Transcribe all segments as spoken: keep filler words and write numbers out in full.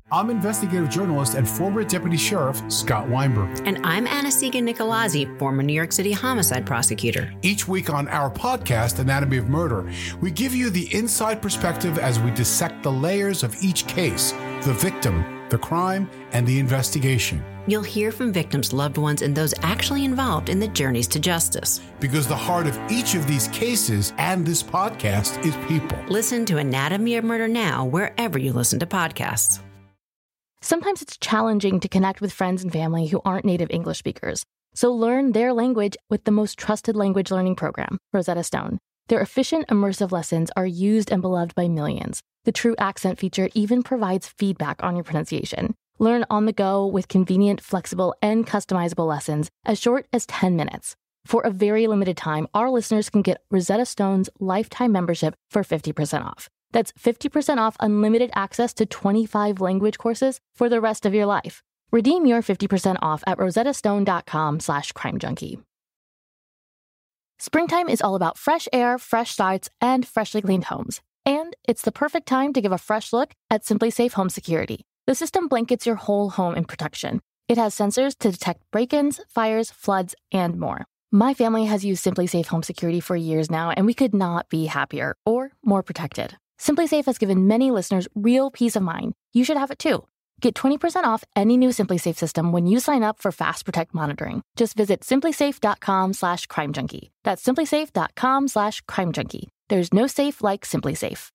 I'm investigative journalist and former Deputy Sheriff Scott Weinberg. And I'm Anastasia Nicolazzi, former New York City homicide prosecutor. Each week on our podcast, Anatomy of Murder, we give you the inside perspective as we dissect the layers of each case, the victim, the crime, and the investigation. You'll hear from victims' loved ones and those actually involved in the journeys to justice. Because the heart of each of these cases and this podcast is people. Listen to Anatomy of Murder now wherever you listen to podcasts. Sometimes it's challenging to connect with friends and family who aren't native English speakers. So learn their language with the most trusted language learning program, Rosetta Stone. Their efficient, immersive lessons are used and beloved by millions. The True Accent feature even provides feedback on your pronunciation. Learn on the go with convenient, flexible, and customizable lessons as short as ten minutes. For a very limited time, our listeners can get Rosetta Stone's lifetime membership for fifty percent off. That's fifty percent off unlimited access to twenty-five language courses for the rest of your life. Redeem your fifty percent off at rosettastone.com slash crime junkie. Springtime is all about fresh air, fresh starts, and freshly cleaned homes. And it's the perfect time to give a fresh look at Simply Safe Home Security. The system blankets your whole home in protection. It has sensors to detect break-ins, fires, floods, and more. My family has used Simply Safe Home Security for years now, and we could not be happier or more protected. Simply Safe has given many listeners real peace of mind. You should have it too. Get twenty percent off any new Simply Safe system when you sign up for Fast Protect monitoring. Just visit simplysafe.com slash crime junkie. That's simplysafe.com slash crime junkie. There's no safe like Simply Safe.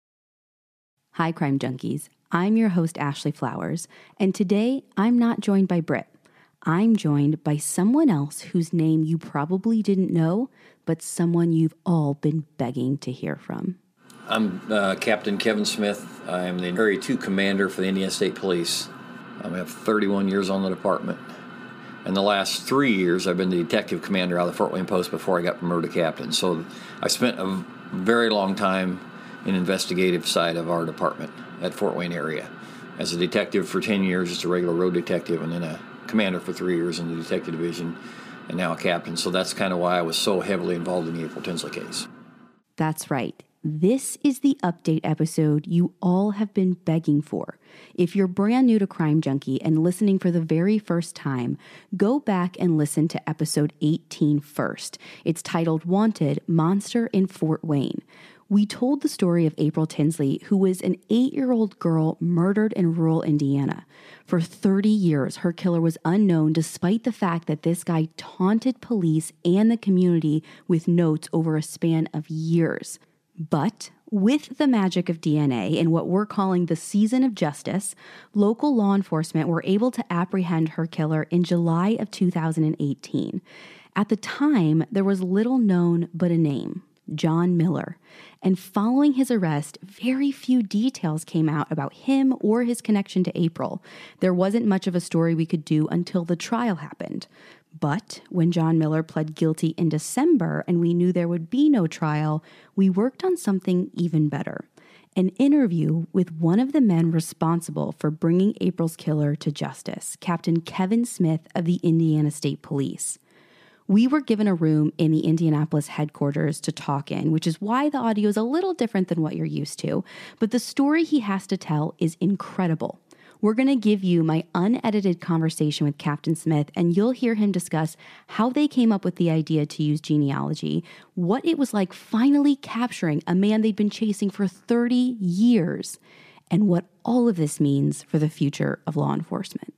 Hi, Crime Junkies. I'm your host, Ashley Flowers, and today I'm not joined by Britt. I'm joined by someone else whose name you probably didn't know, but someone you've all been begging to hear from. I'm uh, Captain Kevin Smith. I am the Area two Commander for the Indiana State Police. I have thirty-one years on the department. In the last three years, I've been the Detective Commander out of the Fort Wayne Post before I got promoted to Captain. So I spent a very long time in investigative side of our department at Fort Wayne area. As a detective for ten years, just a regular road detective, and then a commander for three years in the Detective Division, and now a captain. So that's kind of why I was so heavily involved in the April Tinsley case. That's right. This is the update episode you all have been begging for. If you're brand new to Crime Junkie and listening for the very first time, go back and listen to episode eighteen first. It's titled Wanted, Monster in Fort Wayne. We told the story of April Tinsley, who was an eight-year-old girl murdered in rural Indiana. For thirty years, her killer was unknown despite the fact that this guy taunted police and the community with notes over a span of years. But with the magic of D N A and what we're calling the season of justice, local law enforcement were able to apprehend her killer in July of two thousand eighteen. At the time, there was little known but a name, John Miller. And following his arrest, very few details came out about him or his connection to April. There wasn't much of a story we could do until the trial happened. But when John Miller pled guilty in December and we knew there would be no trial, we worked on something even better. An interview with one of the men responsible for bringing April's killer to justice, Captain Kevin Smith of the Indiana State Police. We were given a room in the Indianapolis headquarters to talk in, which is why the audio is a little different than what you're used to. But the story he has to tell is incredible. We're going to give you my unedited conversation with Captain Smith, and you'll hear him discuss how they came up with the idea to use genealogy, what it was like finally capturing a man they'd been chasing for thirty years, and what all of this means for the future of law enforcement.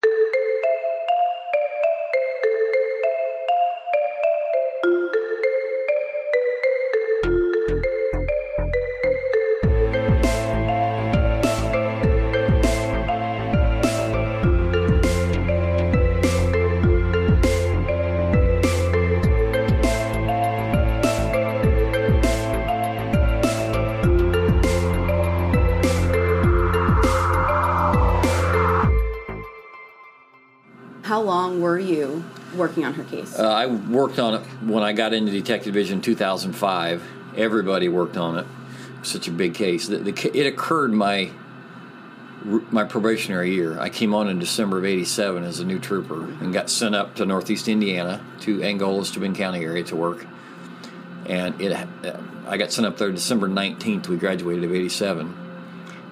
How long were you working on her case? Uh, I worked on it when I got into Detective Division in two thousand five. Everybody worked on it. It was such a big case. The, the, it occurred my my probationary year. I came on in December of eighty-seven as a new trooper and got sent up to Northeast Indiana to Angola, Steuben County area to work. And it, I got sent up there December nineteenth. We graduated of eighty-seven.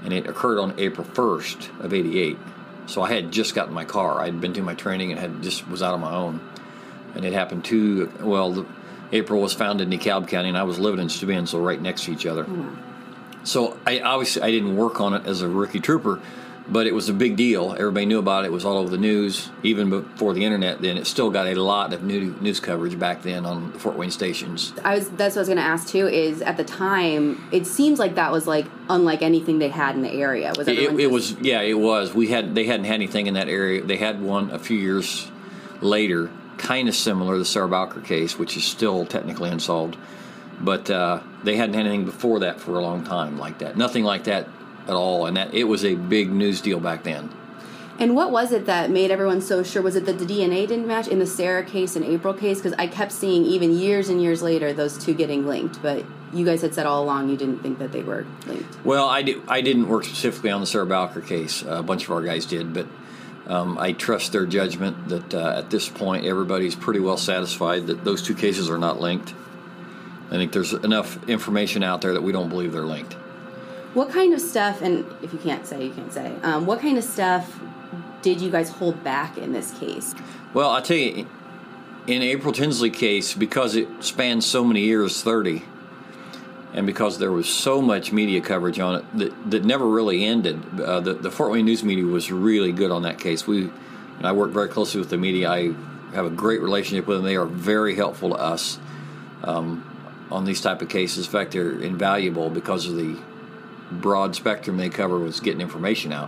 and it occurred on April first of eighty-eight. So I had just gotten my car. I'd been through my training and had just was out on my own. And it happened to, well, the, April was found in DeKalb County, and I was living in Steuben, so right next to each other. Mm-hmm. So I obviously I didn't work on it as a rookie trooper, but it was a big deal. Everybody knew about it. It was all over the news, even before the internet. Then it still got a lot of new news coverage back then on the Fort Wayne stations. I was that's what I was going to ask too. Is at the time, it seems like that was like unlike anything they had in the area. Was it? It, just... it was yeah, it was. We had they hadn't had anything in that area. They had one a few years later, kind of similar, the Sarah Bowker case, which is still technically unsolved. But uh, they hadn't had anything before that for a long time like that. Nothing like that at all, and that it was a big news deal back then. And what was it that made everyone so sure? Was it that the D N A didn't match in the Sarah case and April case? Because I kept seeing, even years and years later, those two getting linked. But you guys had said all along you didn't think that they were linked. Well, I, did, I didn't work specifically on the Sarah Bowker case. Uh, a bunch of our guys did, but um, I trust their judgment that uh, at this point everybody's pretty well satisfied that those two cases are not linked. I think there's enough information out there that we don't believe they're linked. What kind of stuff, and if you can't say, you can't say, um, what kind of stuff did you guys hold back in this case? Well, I'll tell you, in April Tinsley case, because it spanned so many years, thirty, and because there was so much media coverage on it that, that never really ended, uh, the, the Fort Wayne news media was really good on that case. We, and I work very closely with the media. I have a great relationship with them. They are very helpful to us um, on these type of cases. In fact, they're invaluable because of the broad spectrum they cover was getting information out.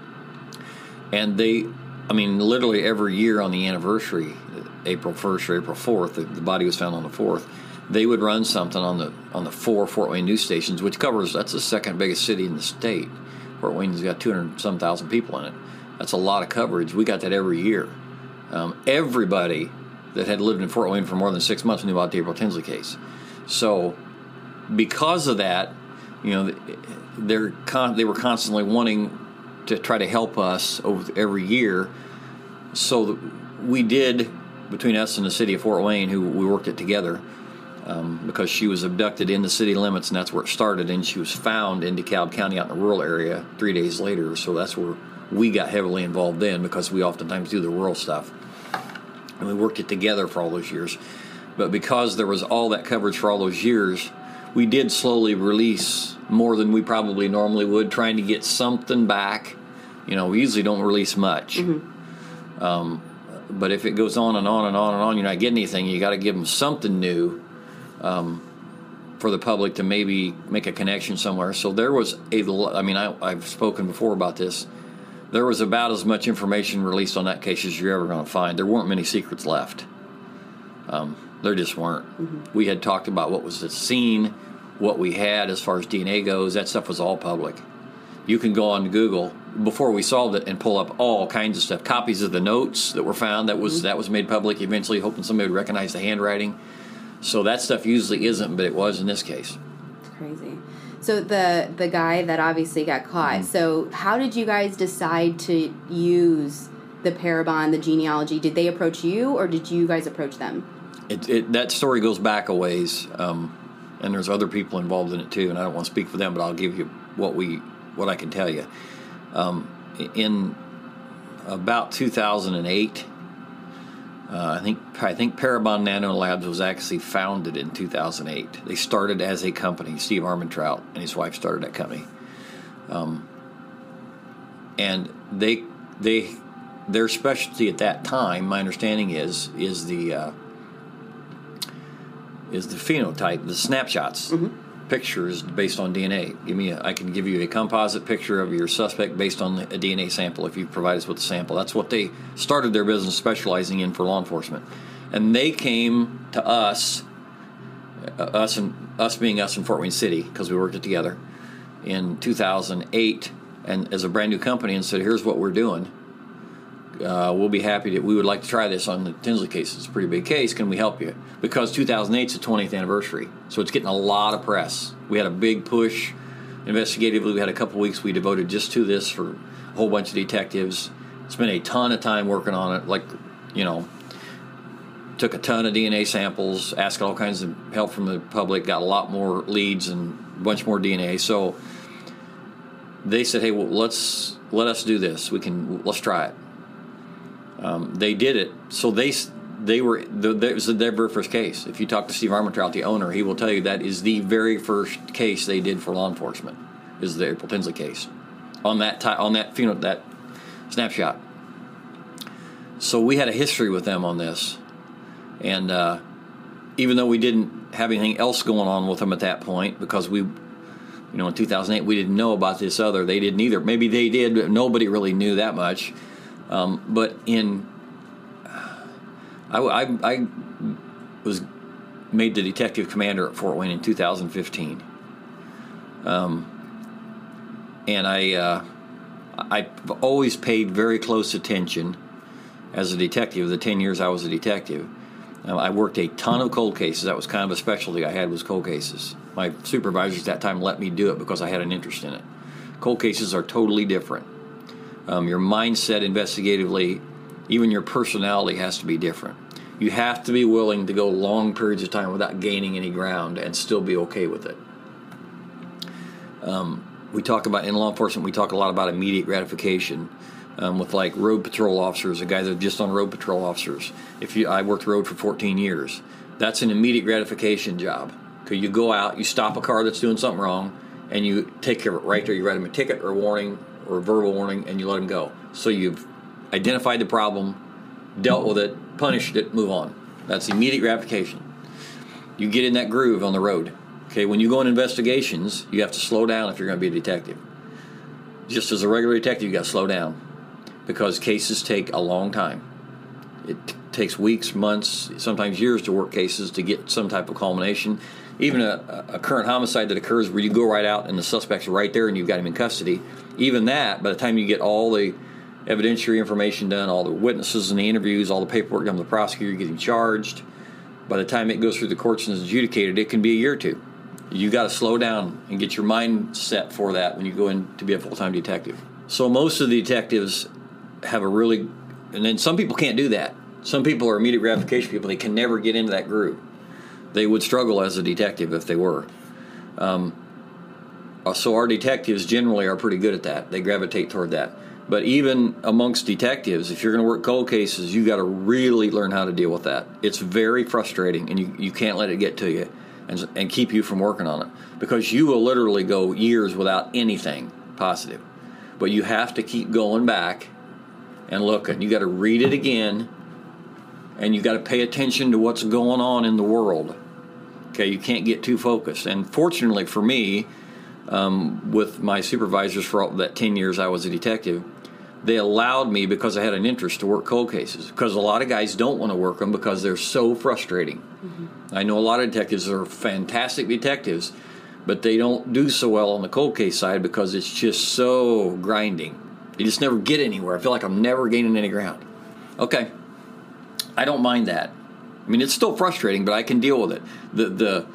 And they, I mean, literally every year on the anniversary, April first or April fourth, the, the body was found on the fourth, they would run something on the on the four Fort Wayne news stations, which covers, that's the second biggest city in the state. Fort Wayne's got two hundred some thousand people in it. That's a lot of coverage. We got that every year. Um, everybody that had lived in Fort Wayne for more than six months knew about the April Tinsley case. So because of that, you know, they're con- they were constantly wanting to try to help us over every year. So we did, between us and the city of Fort Wayne, who we worked it together, um, because she was abducted in the city limits, and that's where it started, and she was found in DeKalb County out in the rural area three days later. So that's where we got heavily involved in, because we oftentimes do the rural stuff. And we worked it together for all those years. But because there was all that coverage for all those years, we did slowly release more than we probably normally would, trying to get something back. You know, we usually don't release much. Mm-hmm. Um, but if it goes on and on and on and on, you're not getting anything. You got to give them something new um, for the public to maybe make a connection somewhere. So there was a, I mean, I, I've spoken before about this. There was about as much information released on that case as you're ever going to find. There weren't many secrets left. Um, there just weren't. Mm-hmm. We had talked about what was the scene, what we had as far as D N A goes. That stuff was all public. You can go on Google before we solved it and pull up all kinds of stuff. Copies of the notes that were found, that was mm-hmm. that was made public eventually, hoping somebody would recognize the handwriting. So that stuff usually isn't, but it was in this case. It's crazy. So the the guy that obviously got caught, mm-hmm. so how did you guys decide to use the Parabon, the genealogy? Did they approach you, or did you guys approach them? It, it, that story goes back a ways, um, and there's other people involved in it too, and I don't want to speak for them, but I'll give you what we what I can tell you. Um, in about two thousand eight, uh, I think I think Parabon Nanolabs was actually founded in two thousand eight. They started as a company. Steve Armentrout and his wife started that company, um, and they they their specialty at that time, my understanding is is the uh, is the phenotype, the snapshots, mm-hmm. pictures based on D N A. Give me, a, I can give you a composite picture of your suspect based on a D N A sample if you provide us with a sample. That's what they started their business specializing in for law enforcement, and they came to us, uh, us and us being us in Fort Wayne City, because we worked it together in two thousand eight, and as a brand new company, and said, "Here's what we're doing. Uh, we'll be happy to, we would like to try this on the Tinsley case. It's a pretty big case. Can we help you?" Because two thousand eight is the twentieth anniversary. So it's getting a lot of press. We had a big push investigatively. We had a couple weeks we devoted just to this for a whole bunch of detectives. Spent a ton of time working on it. Like, you know, took a ton of D N A samples, asked all kinds of help from the public, got a lot more leads and a bunch more D N A. So they said, hey, well, let's let us do this. We can let's try it. Um, they did it. So they they were the, that was their very first case. If you talk to Steve Armentrout, the owner, he will tell you that is the very first case they did for law enforcement. Is the April Tinsley case on that ti- on that you know that snapshot. So we had a history with them on this, and uh, even though we didn't have anything else going on with them at that point, because we, you know, in two thousand eight we didn't know about this other. They didn't either. Maybe they did, but nobody really knew that much. Um, but in, I, I, I was made the detective commander at Fort Wayne in two thousand fifteen. Um. And I, uh, I've always paid very close attention as a detective. The ten years I was a detective, uh, I worked a ton of cold cases. That was kind of a specialty I had, was cold cases. My supervisors at that time let me do it because I had an interest in it. Cold cases are totally different. Um, your mindset investigatively, even your personality has to be different. You have to be willing to go long periods of time without gaining any ground and still be okay with it. Um, We talk about, in law enforcement, we talk a lot about immediate gratification um, with like road patrol officers, the guys that are just on road patrol officers. If you, I worked road for fourteen years. That's an immediate gratification job. Okay, you go out, you stop a car that's doing something wrong, and you take care of it right there. You write them a ticket or a warning or a verbal warning, and you let them go. So you've identified the problem, dealt with it, punished it, move on. That's immediate gratification. You get in that groove on the road. Okay, when you go in investigations, you have to slow down if you're going to be a detective. Just as a regular detective, you got to slow down because cases take a long time. It t- takes weeks, months, sometimes years to work cases to get some type of culmination. Even a, a current homicide that occurs where you go right out and the suspect's right there and you've got him in custody, even that, by the time you get all the evidentiary information done, all the witnesses and the interviews, all the paperwork done with the prosecutor getting charged, by the time it goes through the courts and is adjudicated, it can be a year or two. You got to slow down and get your mind set for that when you go in to be a full-time detective. So most of the detectives have a really, and then some people can't do that. Some people are immediate gratification people. They can never get into that groove. They would struggle as a detective if they were. Um, so our detectives generally are pretty good at that. They gravitate toward that. But even amongst detectives, if you're going to work cold cases, you got to really learn how to deal with that. It's very frustrating, and you, you can't let it get to you. And, and keep you from working on it, because you will literally go years without anything positive. But you have to keep going back and looking. You got to read it again, and you got to pay attention to what's going on in the world. Okay, you can't get too focused. And fortunately for me, um, with my supervisors for all that ten years I was a detective, they allowed me, because I had an interest, to work cold cases. Because a lot of guys don't want to work them because they're so frustrating. Mm-hmm. I know a lot of detectives are fantastic detectives, but they don't do so well on the cold case side because it's just so grinding. You just never get anywhere. I feel like I'm never gaining any ground. Okay, I don't mind that. I mean, it's still frustrating, but I can deal with it. The the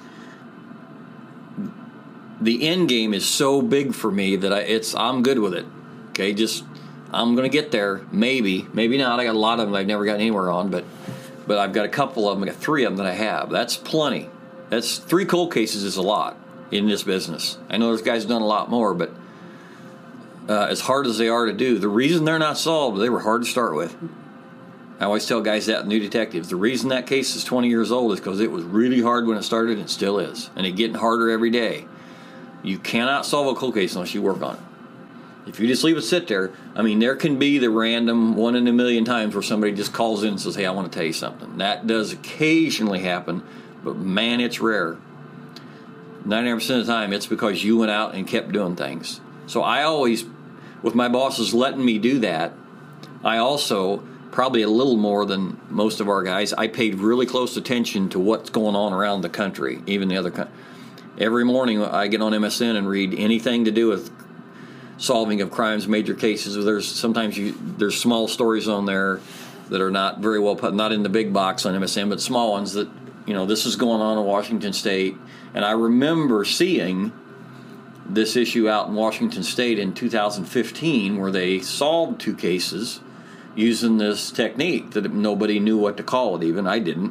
the end game is so big for me that I, it's I'm good with it. Okay, just I'm going to get there. Maybe, maybe not. I got a lot of them I've never gotten anywhere on, but but I've got a couple of them. I got three of them that I have. That's plenty. That's three cold cases is a lot in this business. I know this guy's done a lot more, but uh, as hard as they are to do, the reason they're not solved, they were hard to start with. I always tell guys that, new detectives, the reason that case is twenty years old is because it was really hard when it started, and it still is, and it's getting harder every day. You cannot solve a cold case unless you work on it. If you just leave it sit there, I mean, there can be the random one in a million times where somebody just calls in and says, hey, I want to tell you something. That does occasionally happen, but man, it's rare. ninety-nine percent of the time, it's because you went out and kept doing things. So I always, with my bosses letting me do that, I also, probably a little more than most of our guys, I paid really close attention to what's going on around the country, even the other country. Every morning I get on M S N and read anything to do with solving of crimes, major cases. There's sometimes you, there's small stories on there that are not very well put, not in the big box on M S N, but small ones that, you know, this is going on in Washington State. And I remember seeing this issue out in Washington State in two thousand fifteen where they solved two cases using this technique that nobody knew what to call it. Even I didn't.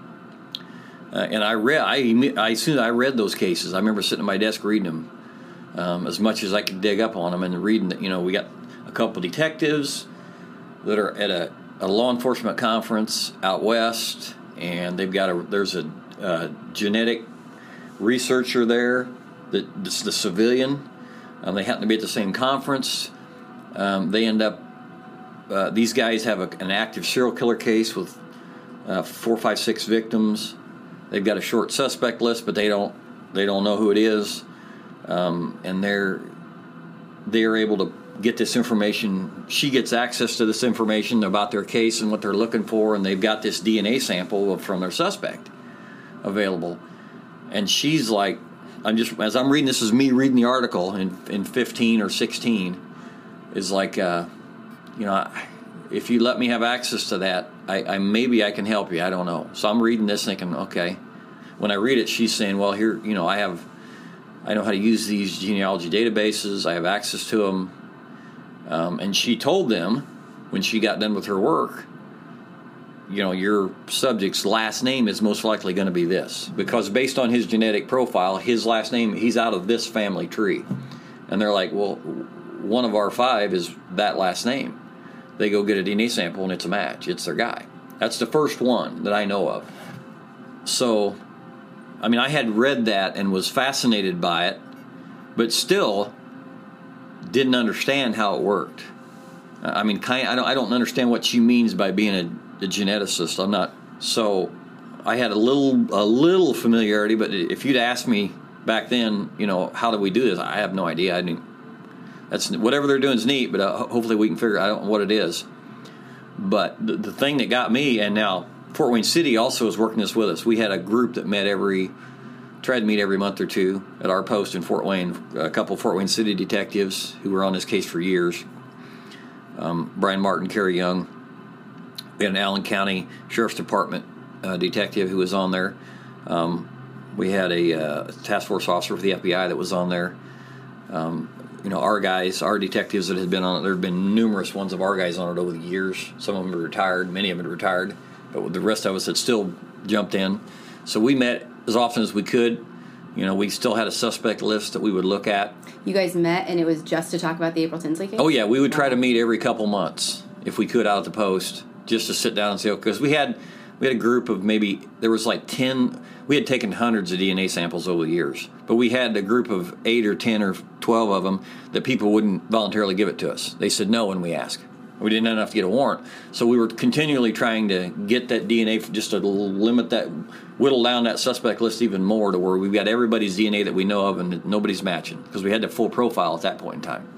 Uh, and I read, I, I as soon as I read those cases, I remember sitting at my desk reading them. um, as much as I could dig up on them, and reading that, you know, we got a couple detectives that are at a, a law enforcement conference out west, and they've got a there's a, a genetic researcher there that this the civilian. Um, they happen to be at the same conference. Um, they end up. Uh, these guys have a, an active serial killer case with uh, four, five, six victims. They've got a short suspect list, but they don't they don't know who it is, um, and they're they're able to get this information. She gets access to this information about their case and what they're looking for, and they've got this D N A sample from their suspect available. And she's like, I'm just as I'm reading this is me reading the article in in fifteen or sixteen, is like, uh, you know, if you let me have access to that, I, I maybe I can help you. I don't know. So I'm reading this thinking, okay. When I read it, she's saying, well, here, you know, I have, I know how to use these genealogy databases. I have access to them. Um, and she told them when she got done with her work, you know, your subject's last name is most likely going to be this, because based on his genetic profile, his last name, he's out of this family tree. And they're like, well, one of our five is that last name. They go get a D N A sample and it's a match. It's their guy. That's the first one that I know of. So, I mean, I had read that and was fascinated by it, but still didn't understand how it worked. I mean, kind I don't I don't understand what she means by being a, a geneticist. I'm not. So I had a little a little familiarity, but if you'd asked me back then, you know, how do we do this? I have no idea. I didn't. That's whatever they're doing is neat, but uh, hopefully we can figure out I don't know what it is. But the, the thing that got me, and now Fort Wayne City also is working this with us. We had a group that met every, tried to meet every month or two at our post in Fort Wayne. A couple of Fort Wayne City detectives who were on this case for years. Um, Brian Martin, Kerry Young. We had an Allen County Sheriff's Department uh, detective who was on there. Um, we had a uh, task force officer for the F B I that was on there. Um, you know, our guys, our detectives that had been on it, there have been numerous ones of our guys on it over the years. Some of them are retired, many of them are retired, but the rest of us had still jumped in. So we met as often as we could. You know, we still had a suspect list that we would look at. You guys met, and it was just to talk about the April Tinsley case? Oh, yeah, we would try to meet every couple months, if we could, out at the post, just to sit down and say, because we had we had a group of maybe, there was like ten, we had taken hundreds of D N A samples over the years, but we had a group of eight or ten or twelve of them that people wouldn't voluntarily give it to us. They said no when we asked. We didn't have enough to get a warrant. So we were continually trying to get that D N A, just to limit that, whittle down that suspect list even more to where we've got everybody's D N A that we know of and nobody's matching, because we had the full profile at that point in time.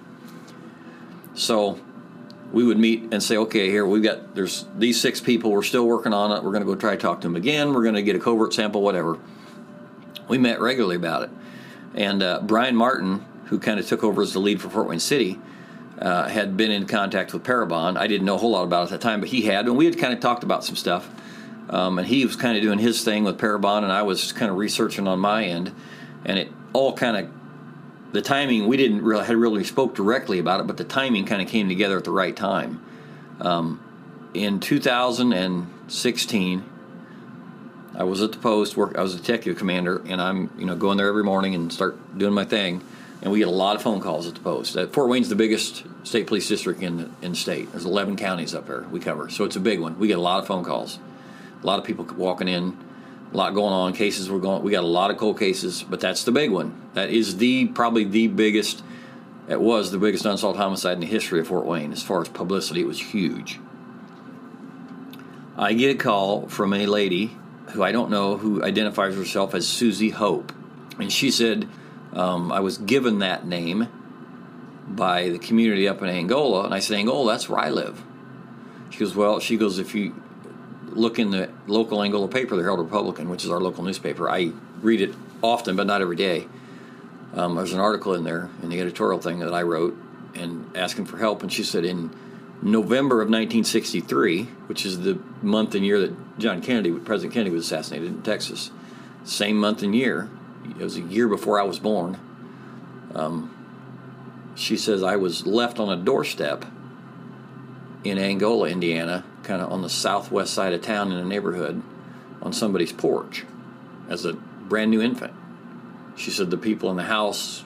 So we would meet and say, okay, here we've got, there's these six people, we're still working on it, we're going to go try to talk to them again, we're going to get a covert sample, whatever. We met regularly about it. And uh, Brian Martin, who kind of took over as the lead for Fort Wayne City, uh, had been in contact with Parabon. I didn't know a whole lot about it at that time, but he had, and we had kind of talked about some stuff. Um, and he was kind of doing his thing with Parabon, and I was kind of researching on my end. And it all kind of, the timing, we didn't really, had really spoke directly about it, but the timing kind of came together at the right time. Um, in two thousand sixteen, I was at the post, work, I was a detective commander, and I'm, you know, going there every morning and start doing my thing. And we get a lot of phone calls at the post. Uh, Fort Wayne's the biggest state police district in the, in the state. There's eleven counties up there we cover, so it's a big one. We get a lot of phone calls, a lot of people walking in, a lot going on. Cases we're going. We got a lot of cold cases, but that's the big one. That is the probably the biggest. It was the biggest unsolved homicide in the history of Fort Wayne. As far as publicity, it was huge. I get a call from a lady who I don't know, who identifies herself as Susie Hope, and she said, um, I was given that name by the community up in Angola, and I said, Angola, that's where I live. She goes, well, she goes, if you look in the local Angola paper, the Herald Republican, which is our local newspaper, I read it often, but not every day. Um, there's an article in there, in the editorial thing that I wrote, and asking for help, and she said, in November of nineteen sixty-three, which is the month and year that John Kennedy, President Kennedy, was assassinated in Texas, same month and year, it was a year before I was born, um, she says, I was left on a doorstep in Angola, Indiana, kind of on the southwest side of town in a neighborhood, on somebody's porch as a brand new infant. She said the people in the house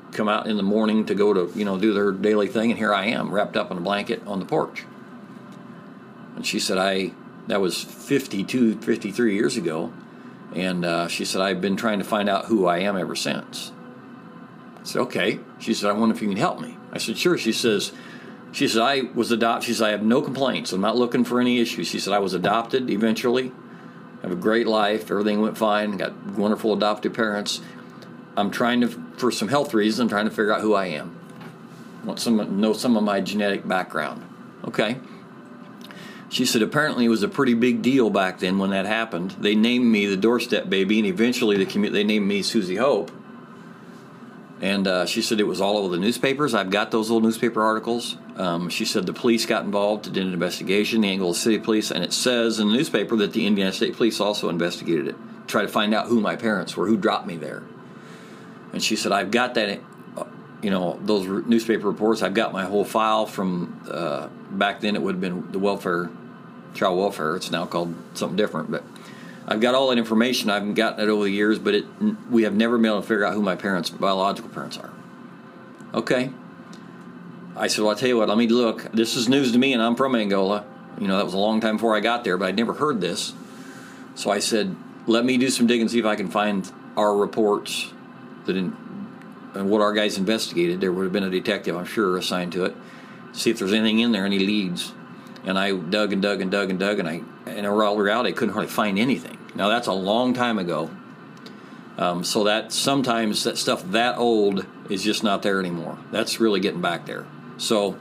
come out in the morning to go to, you know, do their daily thing, and here I am, wrapped up in a blanket on the porch. And she said, I, that was fifty-two, fifty-three years ago, and uh, she said, I've been trying to find out who I am ever since. I said, okay. She said, I wonder if you can help me. I said, sure. She says, she said, I was adopted. She said, I have no complaints. I'm not looking for any issues. She said, I was adopted eventually. I have a great life. Everything went fine. Got wonderful adoptive parents. I'm trying to, for some health reasons, I'm trying to figure out who I am. I want some, know some of my genetic background. Okay. She said, apparently it was a pretty big deal back then when that happened. They named me the doorstep baby, and eventually the commu- they named me Susie Hope. And uh, she said it was all over the newspapers. I've got those little newspaper articles. Um, she said the police got involved, did an investigation, the Angola City Police, and it says in the newspaper that the Indiana State Police also investigated it, try to find out who my parents were, who dropped me there. And she said, I've got that, uh, you know, those re- newspaper reports. I've got my whole file from uh, back then. It would have been the welfare, child welfare. It's now called something different, but I've got all that information. I've gotten it over the years, but it, we have never been able to figure out who my parents, biological parents are. Okay. I said, well, I'll tell you what, let me look. This is news to me, and I'm from Angola. You know, that was a long time before I got there, but I'd never heard this. So I said, let me do some digging, see if I can find our reports that in, and what our guys investigated. There would have been a detective, I'm sure, assigned to it. See if there's anything in there, any leads. And I dug and dug and dug and dug, and I, in all reality, I couldn't hardly find anything. Now, that's a long time ago. Um, so that sometimes that stuff that old is just not there anymore. That's really getting back there. So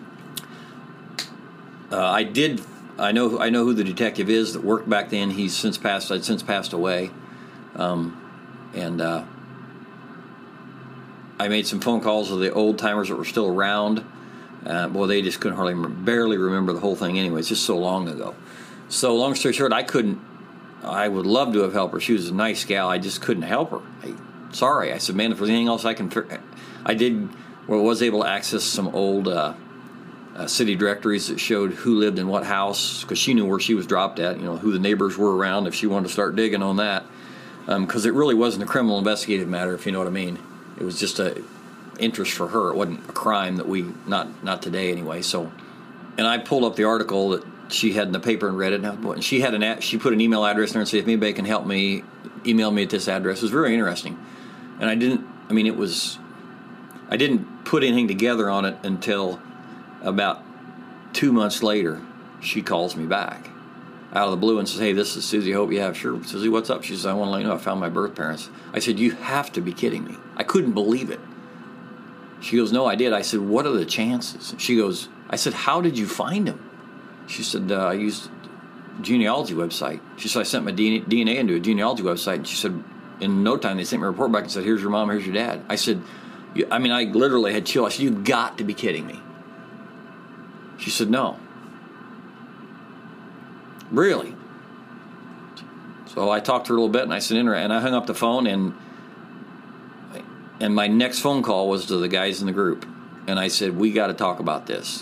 uh, I did. I know. I know who the detective is that worked back then. He's since passed. I'd since passed away, um, and uh, I made some phone calls to the old timers that were still around. Uh, boy, they just couldn't hardly barely remember the whole thing. Anyway, it's just so long ago. So long story short, I couldn't. I would love to have helped her. She was a nice gal. I just couldn't help her. I, sorry. I said, man, if there's anything else I can... I did... Well, was able to access some old uh, uh, city directories that showed who lived in what house, because she knew where she was dropped at, you know, who the neighbors were around if she wanted to start digging on that. Because um, it really wasn't a criminal investigative matter, if you know what I mean. It was just a interest for her. It wasn't a crime that we... Not, not today, anyway. So, and I pulled up the article that she had in the paper and read it. And she had an she put an email address in there and said, if anybody can help me, email me at this address. It was very interesting. And I didn't, I mean, it was, I didn't put anything together on it until about two months later. She calls me back out of the blue and says, hey, this is Susie Hope. Yeah, sure. Susie, what's up? She says, I want to let you know I found my birth parents. I said, you have to be kidding me. I couldn't believe it. She goes, no, I did. I said, what are the chances? She goes, I said, how did you find them? She said, uh, I used a genealogy website. She said, I sent my D N A into a genealogy website. And she said, in no time, they sent me a report back and said, here's your mom, here's your dad. I said, I mean, I literally had chill. I said, you've got to be kidding me. She said, no. Really? So I talked to her a little bit, and I said, and I hung up the phone, and and my next phone call was to the guys in the group. And I said, we got to talk about this.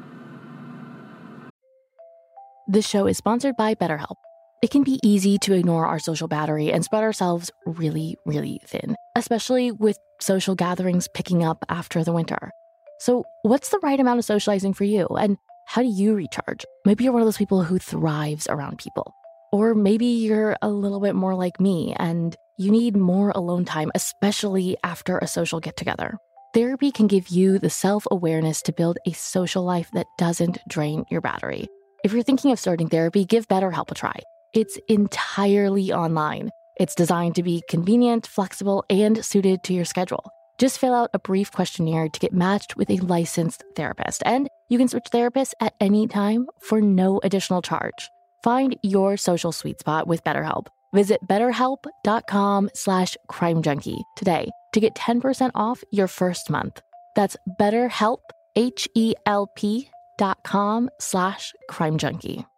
This show is sponsored by BetterHelp. It can be easy to ignore our social battery and spread ourselves really, really thin, especially with social gatherings picking up after the winter. So what's the right amount of socializing for you? And how do you recharge? Maybe you're one of those people who thrives around people. Or maybe you're a little bit more like me and you need more alone time, especially after a social get-together. Therapy can give you the self-awareness to build a social life that doesn't drain your battery. If you're thinking of starting therapy, give BetterHelp a try. It's entirely online. It's designed to be convenient, flexible, and suited to your schedule. Just fill out a brief questionnaire to get matched with a licensed therapist, and you can switch therapists at any time for no additional charge. Find your social sweet spot with BetterHelp. Visit betterhelp.com slash crime junkie today to get ten percent off your first month. That's BetterHelp, H E L P dot com slash crime junkie.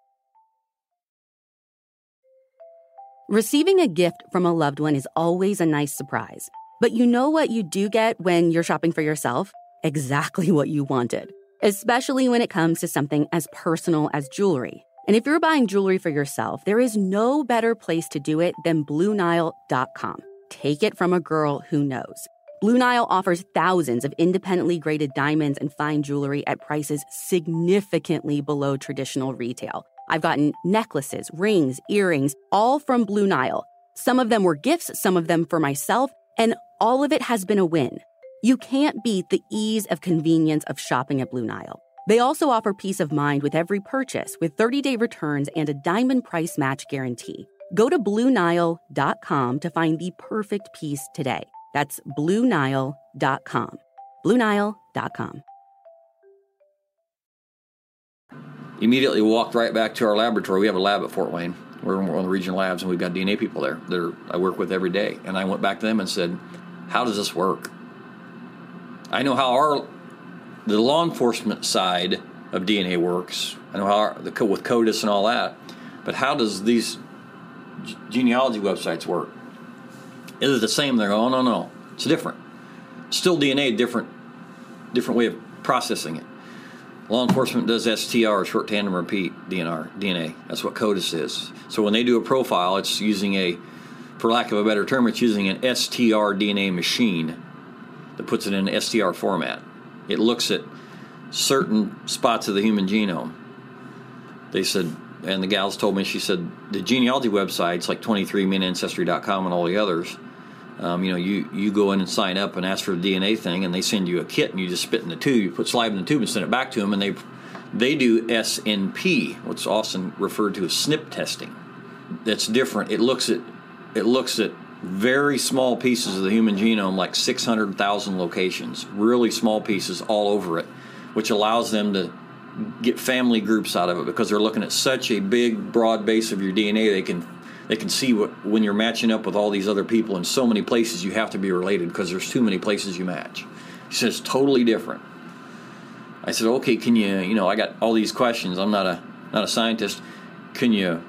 Receiving a gift from a loved one is always a nice surprise. But you know what you do get when you're shopping for yourself? Exactly what you wanted, especially when it comes to something as personal as jewelry. And if you're buying jewelry for yourself, there is no better place to do it than Blue Nile dot com. Take it from a girl who knows. Blue Nile offers thousands of independently graded diamonds and fine jewelry at prices significantly below traditional retail. I've gotten necklaces, rings, earrings, all from Blue Nile. Some of them were gifts, some of them for myself, and all of it has been a win. You can't beat the ease of convenience of shopping at Blue Nile. They also offer peace of mind with every purchase with thirty-day returns and a diamond price match guarantee. Go to Blue Nile dot com to find the perfect piece today. That's Blue Nile dot com. Blue Nile dot com. Immediately walked right back to our laboratory. We have a lab at Fort Wayne. We're one of the regional labs, and we've got D N A people there that I work with every day. And I went back to them and said, how does this work? I know how our the law enforcement side of D N A works. I know how our, the with CODIS and all that. But how does these genealogy websites work? Is it the same? They're going, oh, no, no. It's different. Still D N A, different different way of processing it. Law enforcement does S T R, short tandem repeat D N R, D N A. That's what CODIS is. So when they do a profile, it's using a, for lack of a better term, it's using an S T R D N A machine that puts it in an S T R format. It looks at certain spots of the human genome. They said, and the gals told me, she said, the genealogy websites like twenty-three and me and Ancestry dot com and all the others, um, you know, you, you go in and sign up and ask for the D N A thing, and they send you a kit, and you just spit in the tube, you put saliva in the tube and send it back to them, and they they do S N P, what's often referred to as S N P testing. That's different. It looks at it looks at very small pieces of the human genome, like six hundred thousand locations, really small pieces all over it, which allows them to get family groups out of it because they're looking at such a big, broad base of your D N A. They can they can see what when you're matching up with all these other people in so many places you have to be related because there's too many places you match. He says totally different. I said, okay, can you, you know, I got all these questions. I'm not a not a scientist. Can you,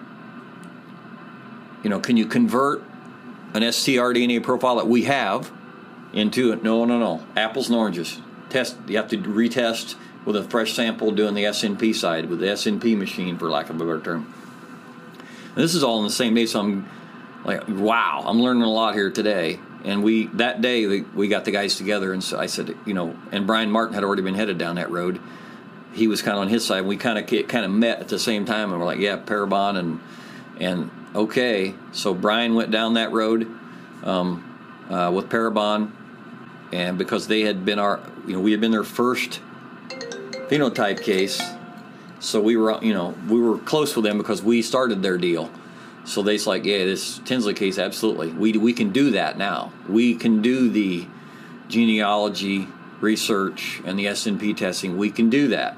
you know, can you convert an S T R D N A profile that we have into it? No, no, no. Apples and oranges. Test. You have to retest with a fresh sample doing the S N P side with the S N P machine, for lack of a better term. And this is all in the same day, so I'm like, wow, I'm learning a lot here today. And we that day we, we got the guys together, and so I said, you know, and Brian Martin had already been headed down that road. He was kind of on his side. We kind of kind of met at the same time, and we're like, yeah, Parabon, and and okay. So Brian went down that road um, uh, with Parabon, and because they had been our, you know, we had been their first phenotype case, so we were, you know, we were close with them because we started their deal. So they's like, yeah, this Tinsley case, absolutely. We we can do that now. We can do the genealogy research and the S N P testing. We can do that.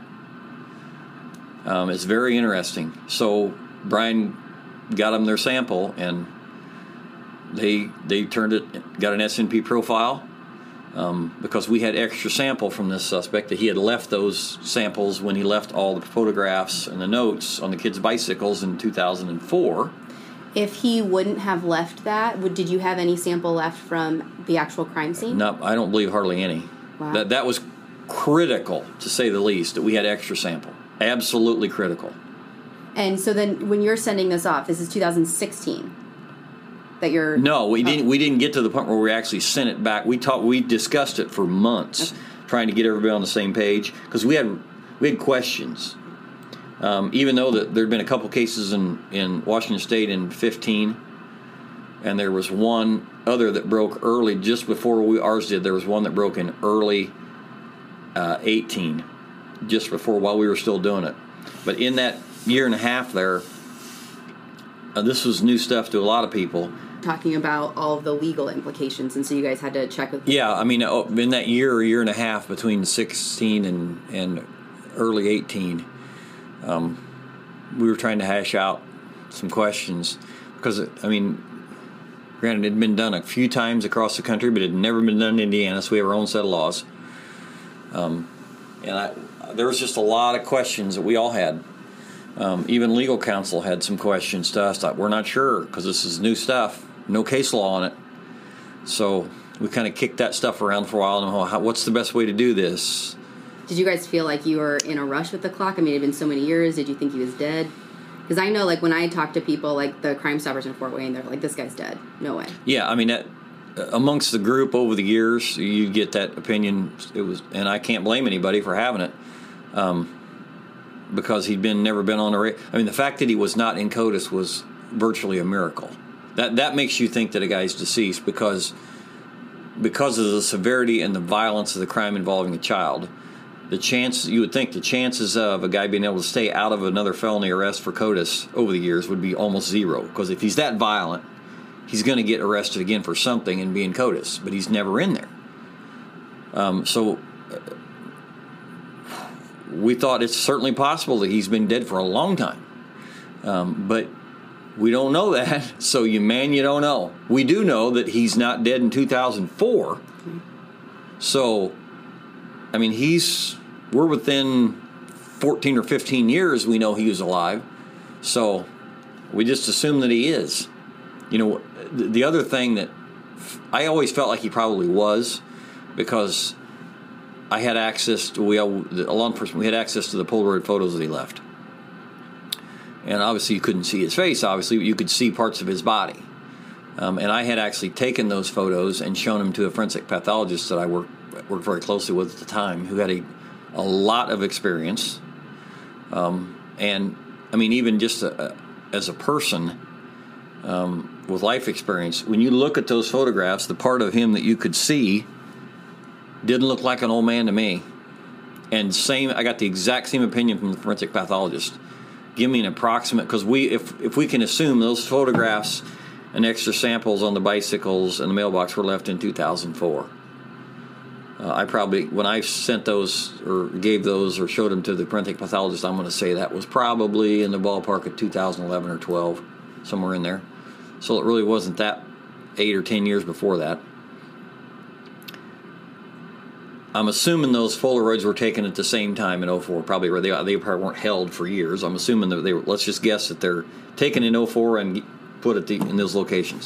Um, it's very interesting. So Brian got them their sample, and they they turned it, got an S N P profile. Um, because we had extra sample from this suspect that he had left those samples when he left all the photographs and the notes on the kids' bicycles in two thousand four. If he wouldn't have left that, would did you have any sample left from the actual crime scene? No, I don't believe hardly any. Wow. That that was critical, to say the least, that we had extra sample. Absolutely critical. And so then when you're sending this off, this is two thousand sixteen. That you're no, we oh. didn't. We didn't get to the point where we actually sent it back. We talked. We discussed it for months, okay, trying to get everybody on the same page because we had we had questions. Um, even though that there'd been a couple cases in, in Washington State in fifteen, and there was one other that broke early just before we ours did. There was one that broke in early uh, eighteen, just before while we were still doing it. But in that year and a half there, uh, this was new stuff to a lot of people. Talking about all of the legal implications, and so you guys had to check with... Yeah, I mean, in that year or year and a half between sixteen and, and early eighteen, um, we were trying to hash out some questions because, I mean, granted, it had been done a few times across the country, but it had never been done in Indiana, so we have our own set of laws. Um, and I, there was just a lot of questions that we all had. Um, even legal counsel had some questions to us. Like, we're not sure because this is new stuff. No case law on it. So we kind of kicked that stuff around for a while. And how, what's the best way to do this? Did you guys feel like you were in a rush with the clock? I mean, it had been so many years. Did you think he was dead? Because I know, like, when I talk to people, like the Crime Stoppers in Fort Wayne, they're like, this guy's dead. No way. Yeah, I mean, that, amongst the group over the years, you get that opinion. It was, and I can't blame anybody for having it, um, because he'd been never been on a. Ra- I mean, the fact that he was not in CODIS was virtually a miracle. That that makes you think that a guy's deceased because because of the severity and the violence of the crime involving a child. The chance you would think the chances of a guy being able to stay out of another felony arrest for CODIS over the years would be almost zero. Because if he's that violent, he's going to get arrested again for something and be in CODIS, but he's never in there. Um, so uh, we thought it's certainly possible that he's been dead for a long time, um, but we don't know that. So you man, you don't know. We do know that he's not dead in two thousand four. Mm-hmm. So, I mean, he's. We're within fourteen or fifteen years we know he was alive. So we just assume that he is. You know, the other thing that I always felt like he probably was, because I had access to, we, a law enforcement, we had access to the Polaroid photos that he left. And obviously you couldn't see his face, obviously, but you could see parts of his body. Um, and I had actually taken those photos and shown them to a forensic pathologist that I worked, worked very closely with at the time, who had a a lot of experience, um, and I mean, even just a, a, as a person um, with life experience, when you look at those photographs, the part of him that you could see didn't look like an old man to me. And same, I got the exact same opinion from the forensic pathologist. Give me an approximate, because we, if if we can assume those photographs and extra samples on the bicycles and the mailbox were left in two thousand four. Uh, I probably, when I sent those or gave those or showed them to the forensic pathologist, I'm going to say that was probably in the ballpark of two thousand eleven or twelve, somewhere in there. So it really wasn't that eight or ten years before that. I'm assuming those Polaroids were taken at the same time in oh four, probably where they they probably weren't held for years. I'm assuming that they were, let's just guess that they're taken in oh four and put at the, in those locations.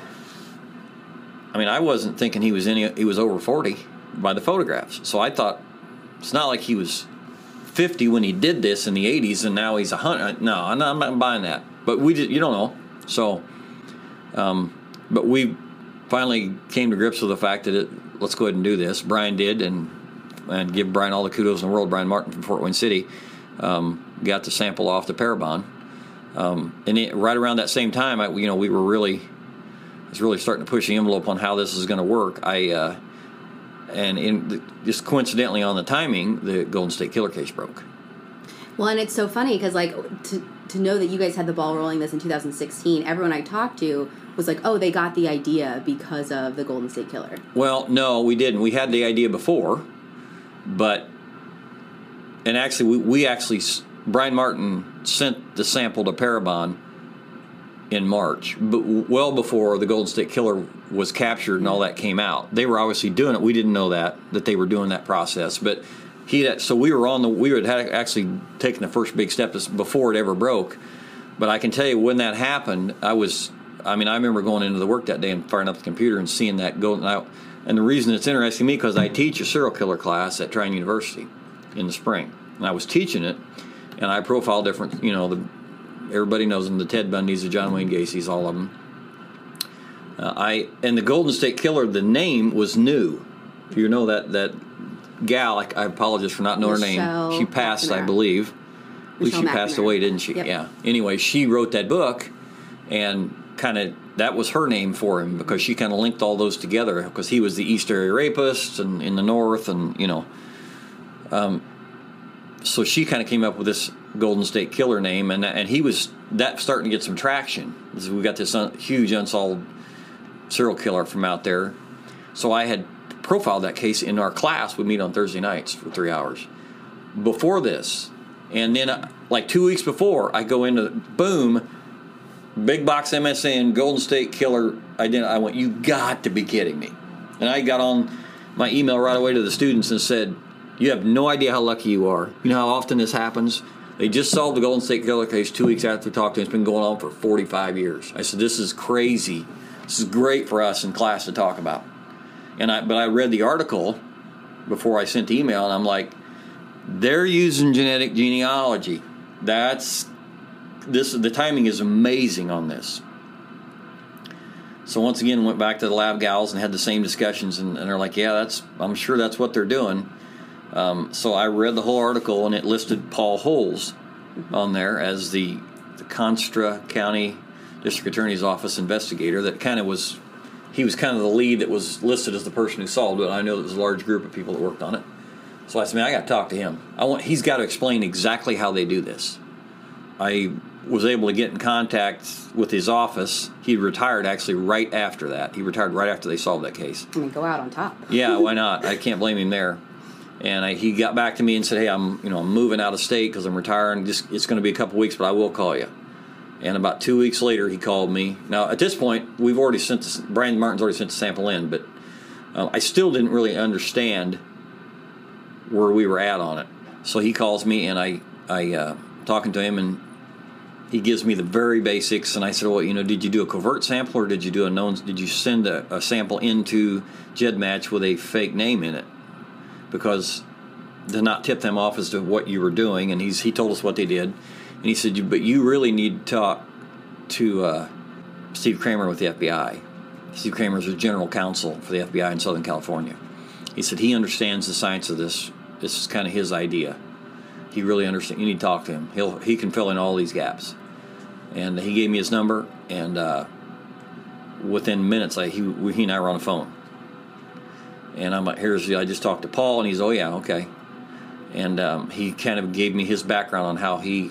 I mean, I wasn't thinking he was any, he was over forty. By the photographs. So I thought, it's not like he was fifty when he did this in the eighties and now he's one hundred. No, I'm not, I'm not buying that. But we just, you don't know. So, um, but we finally came to grips with the fact that it, let's go ahead and do this. Brian did, and and give Brian all the kudos in the world. Brian Martin from Fort Wayne City um, got the sample off the Parabon. Um, and it, right around that same time, I, you know, we were really, I was really starting to push the envelope on how this is going to work. I, uh, And in the, just coincidentally on the timing, the Golden State Killer case broke. Well, and it's so funny because, like, to to know that you guys had the ball rolling this in two thousand sixteen, everyone I talked to was like, oh, they got the idea because of the Golden State Killer. Well, no, we didn't. We had the idea before, but, and actually, we, we actually, Brian Martin sent the sample to Parabon in March, but well before the Golden State Killer was captured and all that came out. They were obviously doing it. We didn't know that, that they were doing that process. But he, so we were on the, we had actually taken the first big step before it ever broke. But I can tell you when that happened, I was, I mean, I remember going into the work that day and firing up the computer and seeing that go. And, I, and the reason it's interesting to me, because I teach a serial killer class at Trine University in the spring. And I was teaching it, and I profile different, you know, the, everybody knows them, the Ted Bundys, the John Wayne Gacy's, all of them. Uh, I and the Golden State Killer, the name was new. You know that that gal. I, I apologize for not knowing Michelle, her name. She passed, I believe. At least she McNamara. passed away, didn't she? Yep. Yeah. Anyway, she wrote that book, and kind of that was her name for him, because she kind of linked all those together, because he was the East Area rapist and in the North, and you know. Um, so she kind of came up with this Golden State Killer name, and and he was that starting to get some traction. We got this un, huge unsolved serial killer from out there. So I had profiled that case in our class. We meet on Thursday nights for three hours before this, and then uh, like two weeks before, I go into boom, big box M S N Golden State Killer. I didn't. I went, you got to be kidding me, and I got on my email right away to the students and said, you have no idea how lucky you are. You know how often this happens? They just solved the Golden State Killer case two weeks after we talked to them. It's been going on for forty-five years. I said, this is crazy. This is great for us in class to talk about. And I, but I read the article before I sent the email, and I'm like, they're using genetic genealogy. That's this. The timing is amazing on this. So once again, went back to the lab gals and had the same discussions, and, and they're like, yeah, that's I'm sure that's what they're doing. Um, so I read the whole article, and it listed Paul Holes mm-hmm. on there as the, the Contra County District Attorney's Office investigator. That kind of was, he was kind of the lead that was listed as the person who solved it. I know there was a large group of people that worked on it. So I said, man, I got to talk to him. I want he's got to explain exactly how they do this. I was able to get in contact with his office. He retired actually right after that. He retired right after they solved that case. I mean, go out on top. Yeah, why not? I can't blame him there. And I, he got back to me and said, hey, I'm you know I'm moving out of state because I'm retiring. Just it's going to be a couple weeks, but I will call you. And about two weeks later, he called me. Now, at this point, we've already sent the, Brandon Martin's already sent the sample in, but uh, I still didn't really understand where we were at on it. So he calls me, and I I uh, talking to him, and he gives me the very basics. And I said, well, you know, did you do a covert sample, or did you do a known? Did you send a, a sample into GEDmatch with a fake name in it? Because to not tip them off as to what you were doing. And he's he told us what they did, and he said, but you really need to talk to uh, Steve Kramer with the F B I. Steve Kramer is the general counsel for the F B I in Southern California. He said he understands the science of this. This is kind of his idea. He really understands. You need to talk to him. He'll he can fill in all these gaps. And he gave me his number, and uh, within minutes, like he he and I were on the phone. And I'm like, here's I just talked to Paul, and he's oh yeah okay. And um, he kind of gave me his background on how he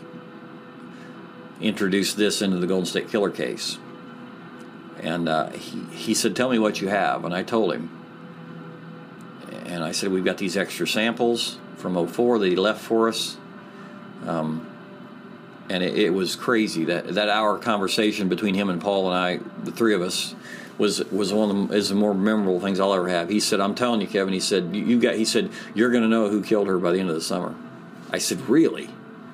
introduced this into the Golden State Killer case. And uh, he he said, tell me what you have, and I told him. And I said, we've got these extra samples from oh four that he left for us. Um, and it, it was crazy. That that hour conversation between him and Paul and I, the three of us, was was one of the, is the more memorable things I'll ever have. He said, I'm telling you, Kevin, he said, you, you got, he said, you're going to know who killed her by the end of the summer. I said, really?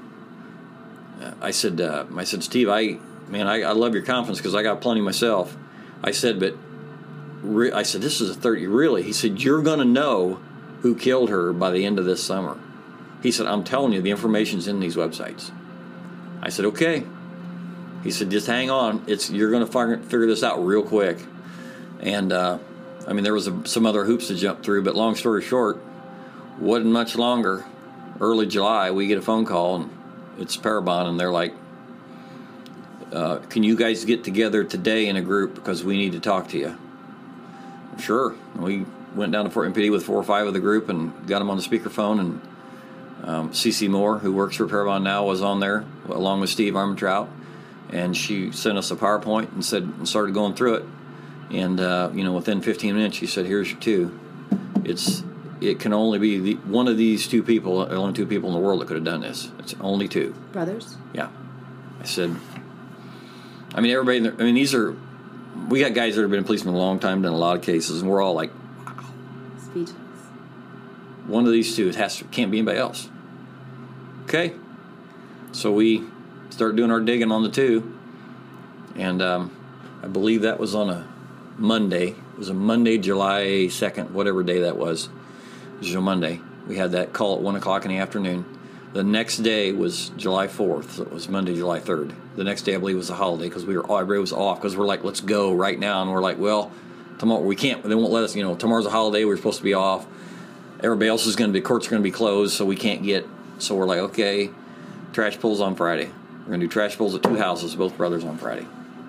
I said, uh, I said, Steve, I, man, I, I love your confidence because I got plenty myself. I said, but re- I said, this is a thirty, really? He said, you're going to know who killed her by the end of this summer. He said, I'm telling you, the information's in these websites. I said, okay. He said, just hang on. It's you're going to figure, figure this out real quick. And, uh, I mean, there was a, some other hoops to jump through, but long story short, wasn't much longer. Early July, we get a phone call, and it's Parabon, and they're like, uh, can you guys get together today in a group because we need to talk to you? Sure. We went down to Fort M P D with four or five of the group and got them on the speakerphone, and um, Cece Moore, who works for Parabon now, was on there along with Steve Armentrout, and she sent us a PowerPoint and said and started going through it, and uh, you know within fifteen minutes she said, here's your two. It's it can only be the, one of these two people, only two people in the world that could have done this. It's only two brothers. Yeah, I said. I mean, everybody. I mean, these are. We got guys that have been policemen a long time, done a lot of cases, and we're all like, wow. Speechless. One of these two, it has to, can't be anybody else. Okay. So we started doing our digging on the two, and um, I believe that was on a Monday. It was a Monday, July second, whatever day that was. It was a Monday. We had that call at one o'clock in the afternoon. The next day was July fourth, so it was Monday, July third. The next day, I believe, was a holiday because we were everybody was off because we're like, let's go right now, and we're like, well, tomorrow we can't. They won't let us. You know, tomorrow's a holiday. We're supposed to be off. Everybody else is going to be courts are going to be closed, so we can't get. So we're like, okay, trash pulls on Friday. We're going to do trash pulls at two houses, both brothers on Friday.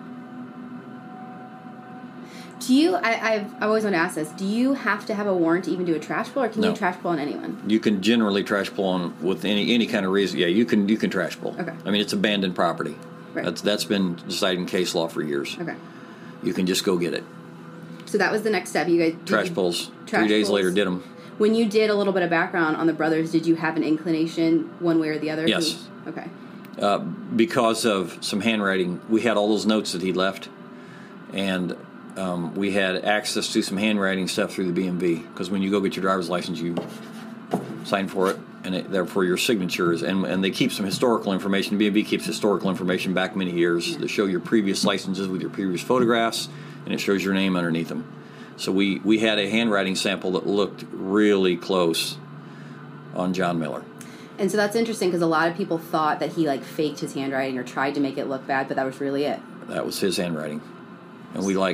Do you? I, I've I've always wanted to ask this. Do you have to have a warrant to even do a trash pull, or can no. you trash pull on anyone? You can generally trash pull on with any any kind of reason. Yeah, you can you can trash pull. Okay. I mean, it's abandoned property. Right. That's that's been decided in case law for years. Okay. You can just go get it. So that was the next step. You guys trash you, pulls. Trash Three days pulls. later, did them. When you did a little bit of background on the brothers, did you have an inclination one way or the other? Yes. Who, okay. Uh, because of some handwriting, we had all those notes that he left, and um, we had access to some handwriting stuff through the B M V. Because when you go get your driver's license, you sign for it, and it, therefore your signatures, and and they keep some historical information. B M V keeps historical information back many years that show your previous licenses with your previous photographs, and it shows your name underneath them. So we, we had a handwriting sample that looked really close on John Miller. And so that's interesting because a lot of people thought that he like faked his handwriting or tried to make it look bad, but that was really it. That was his handwriting. And we like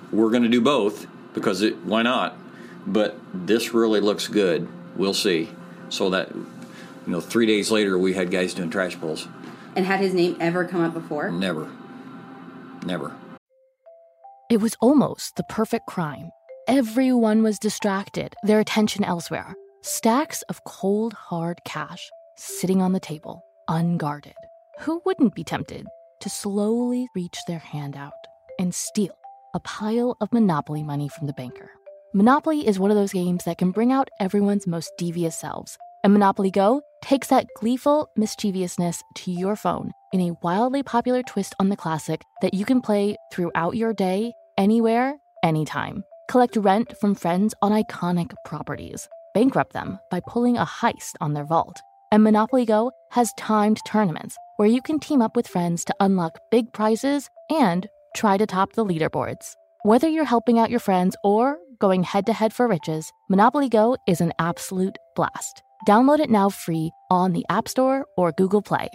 we're going to do both because it, why not? But this really looks good. We'll see. So that, you know, three days later, we had guys doing trash pulls. And had his name ever come up before? Never. Never. It was almost the perfect crime. Everyone was distracted, their attention elsewhere. Stacks of cold, hard cash sitting on the table, unguarded. Who wouldn't be tempted to slowly reach their hand out and steal a pile of Monopoly money from the banker? Monopoly is one of those games that can bring out everyone's most devious selves. And Monopoly Go takes that gleeful mischievousness to your phone in a wildly popular twist on the classic that you can play throughout your day, anywhere, anytime. Collect rent from friends on iconic properties. Bankrupt them by pulling a heist on their vault. And Monopoly Go has timed tournaments where you can team up with friends to unlock big prizes and try to top the leaderboards. Whether you're helping out your friends or going head-to-head for riches, Monopoly Go is an absolute blast. Download it now free on the App Store or Google Play.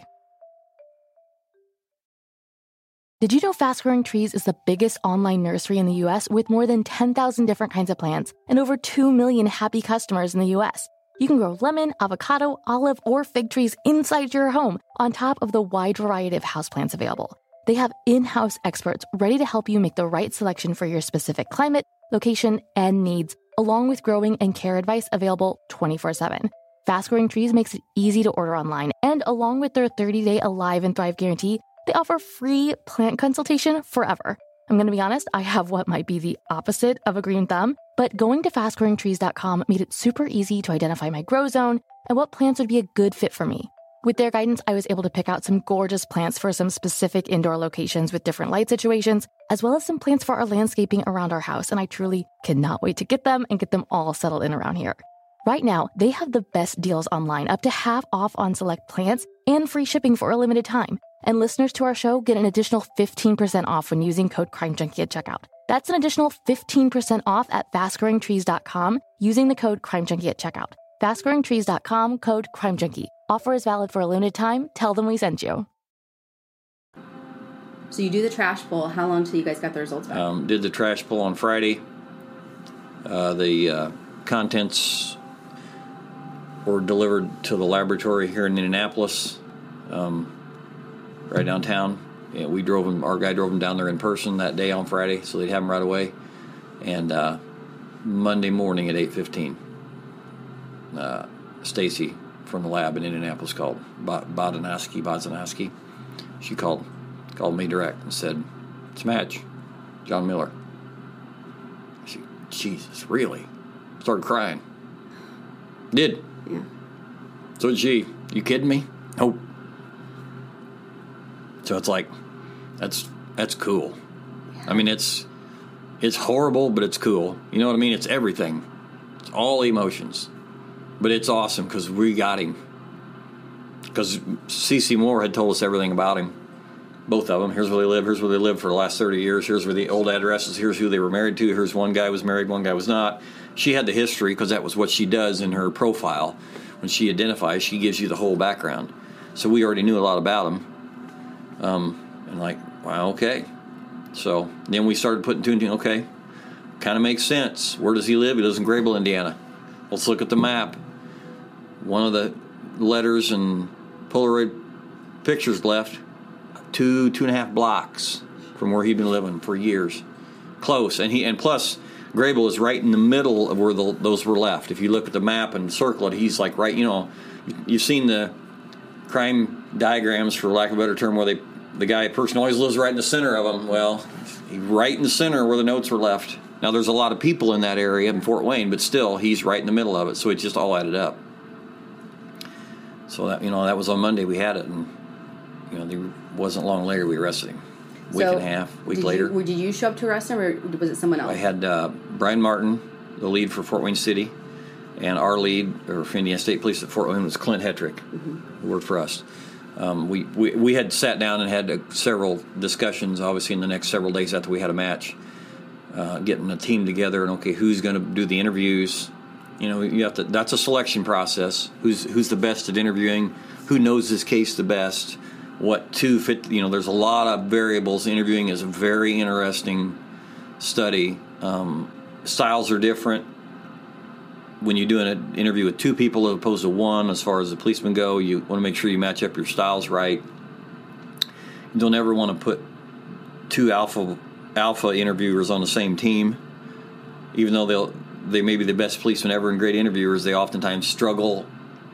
Did you know Fast Growing Trees is the biggest online nursery in the U S with more than ten thousand different kinds of plants and over two million happy customers in the U S? You can grow lemon, avocado, olive, or fig trees inside your home on top of the wide variety of houseplants available. They have in-house experts ready to help you make the right selection for your specific climate, location, and needs, along with growing and care advice available twenty-four seven. Fast Growing Trees makes it easy to order online, and along with their thirty-day Alive and Thrive guarantee, they offer free plant consultation forever. I'm going to be honest, I have what might be the opposite of a green thumb, but going to fast growing trees dot com made it super easy to identify my grow zone and what plants would be a good fit for me. With their guidance, I was able to pick out some gorgeous plants for some specific indoor locations with different light situations, as well as some plants for our landscaping around our house, and I truly cannot wait to get them and get them all settled in around here. Right now, they have the best deals online, up to half off on select plants and free shipping for a limited time. And listeners to our show get an additional fifteen percent off when using code CrimeJunkie at checkout. That's an additional fifteen percent off at fast growing trees dot com using the code CrimeJunkie at checkout. fast growing trees dot com, code CrimeJunkie. Offer is valid for a limited time. Tell them we sent you. So you do the trash pull. How long until you guys got the results back? Um, did the trash pull on Friday. Uh, the uh, contents were delivered to the laboratory here in Indianapolis, um, right downtown. Yeah, we drove them. Our guy drove them down there in person that day on Friday, so they'd have them right away. And uh, Monday morning at eight fifteen, uh, Stacy from the lab in Indianapolis called, Bodanaski, Bodanaski. She called, called me direct and said, "It's a match, John Miller." She, Jesus, really? Started crying. Did. Yeah. So did she. You kidding me? Nope. So it's like, that's that's cool. Yeah. I mean, it's it's horrible, but it's cool. You know what I mean? It's everything. It's all emotions. But it's awesome because we got him. Because C C Moore had told us everything about him. Both of them. Here's where they live. Here's where they lived for the last thirty years. Here's where the old addresses. Here's who they were married to. Here's one guy was married, one guy was not. She had the history because that was what she does in her profile. When she identifies, she gives you the whole background. So we already knew a lot about him. Um, and like, wow, okay. So then we started putting two and two. Okay, kind of makes sense. Where does he live? He lives in Grable, Indiana. Let's look at the map. One of the letters and Polaroid pictures left two, two and a half blocks from where he'd been living for years. Close. And he and plus, Grable is right in the middle of where the, those were left. If you look at the map and circle it, he's like right, you know, you've seen the crime diagrams, for lack of a better term, where they the guy, person always lives right in the center of them. Well, he's right in the center where the notes were left. Now, there's a lot of people in that area in Fort Wayne, but still, he's right in the middle of it, so it just all added up. So, that you know, that was on Monday we had it, and, you know, it wasn't long later we arrested him. Week so and a half, week did later. You, did you show up to arrest him, or was it someone else? I had uh, Brian Martin, the lead for Fort Wayne City, and our lead, or for Indiana State Police at Fort Wayne, was Clint Hetrick, mm-hmm. who worked for us. Um, we, we we had sat down and had uh, several discussions, obviously, in the next several days after we had a match, uh, getting a team together and, okay, who's going to do the interviews? You know, you have to. That's a selection process. Who's who's the best at interviewing? Who knows this case the best? What to fit? You know, there's a lot of variables. Interviewing is a very interesting study. Um, styles are different. When you're doing an interview with two people as opposed to one, as far as the policemen go, you want to make sure you match up your styles right. You don't ever want to put two alpha alpha interviewers on the same team, even though they'll they may be the best policemen ever and great interviewers. They oftentimes struggle,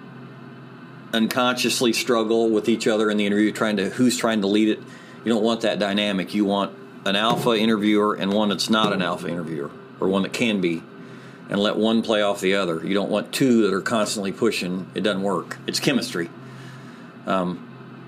unconsciously struggle with each other in the interview, trying to who's trying to lead it. You don't want that dynamic. You want an alpha interviewer and one that's not an alpha interviewer, or one that can be, and let one play off the other. You don't want two that are constantly pushing. It doesn't work. It's chemistry. Um,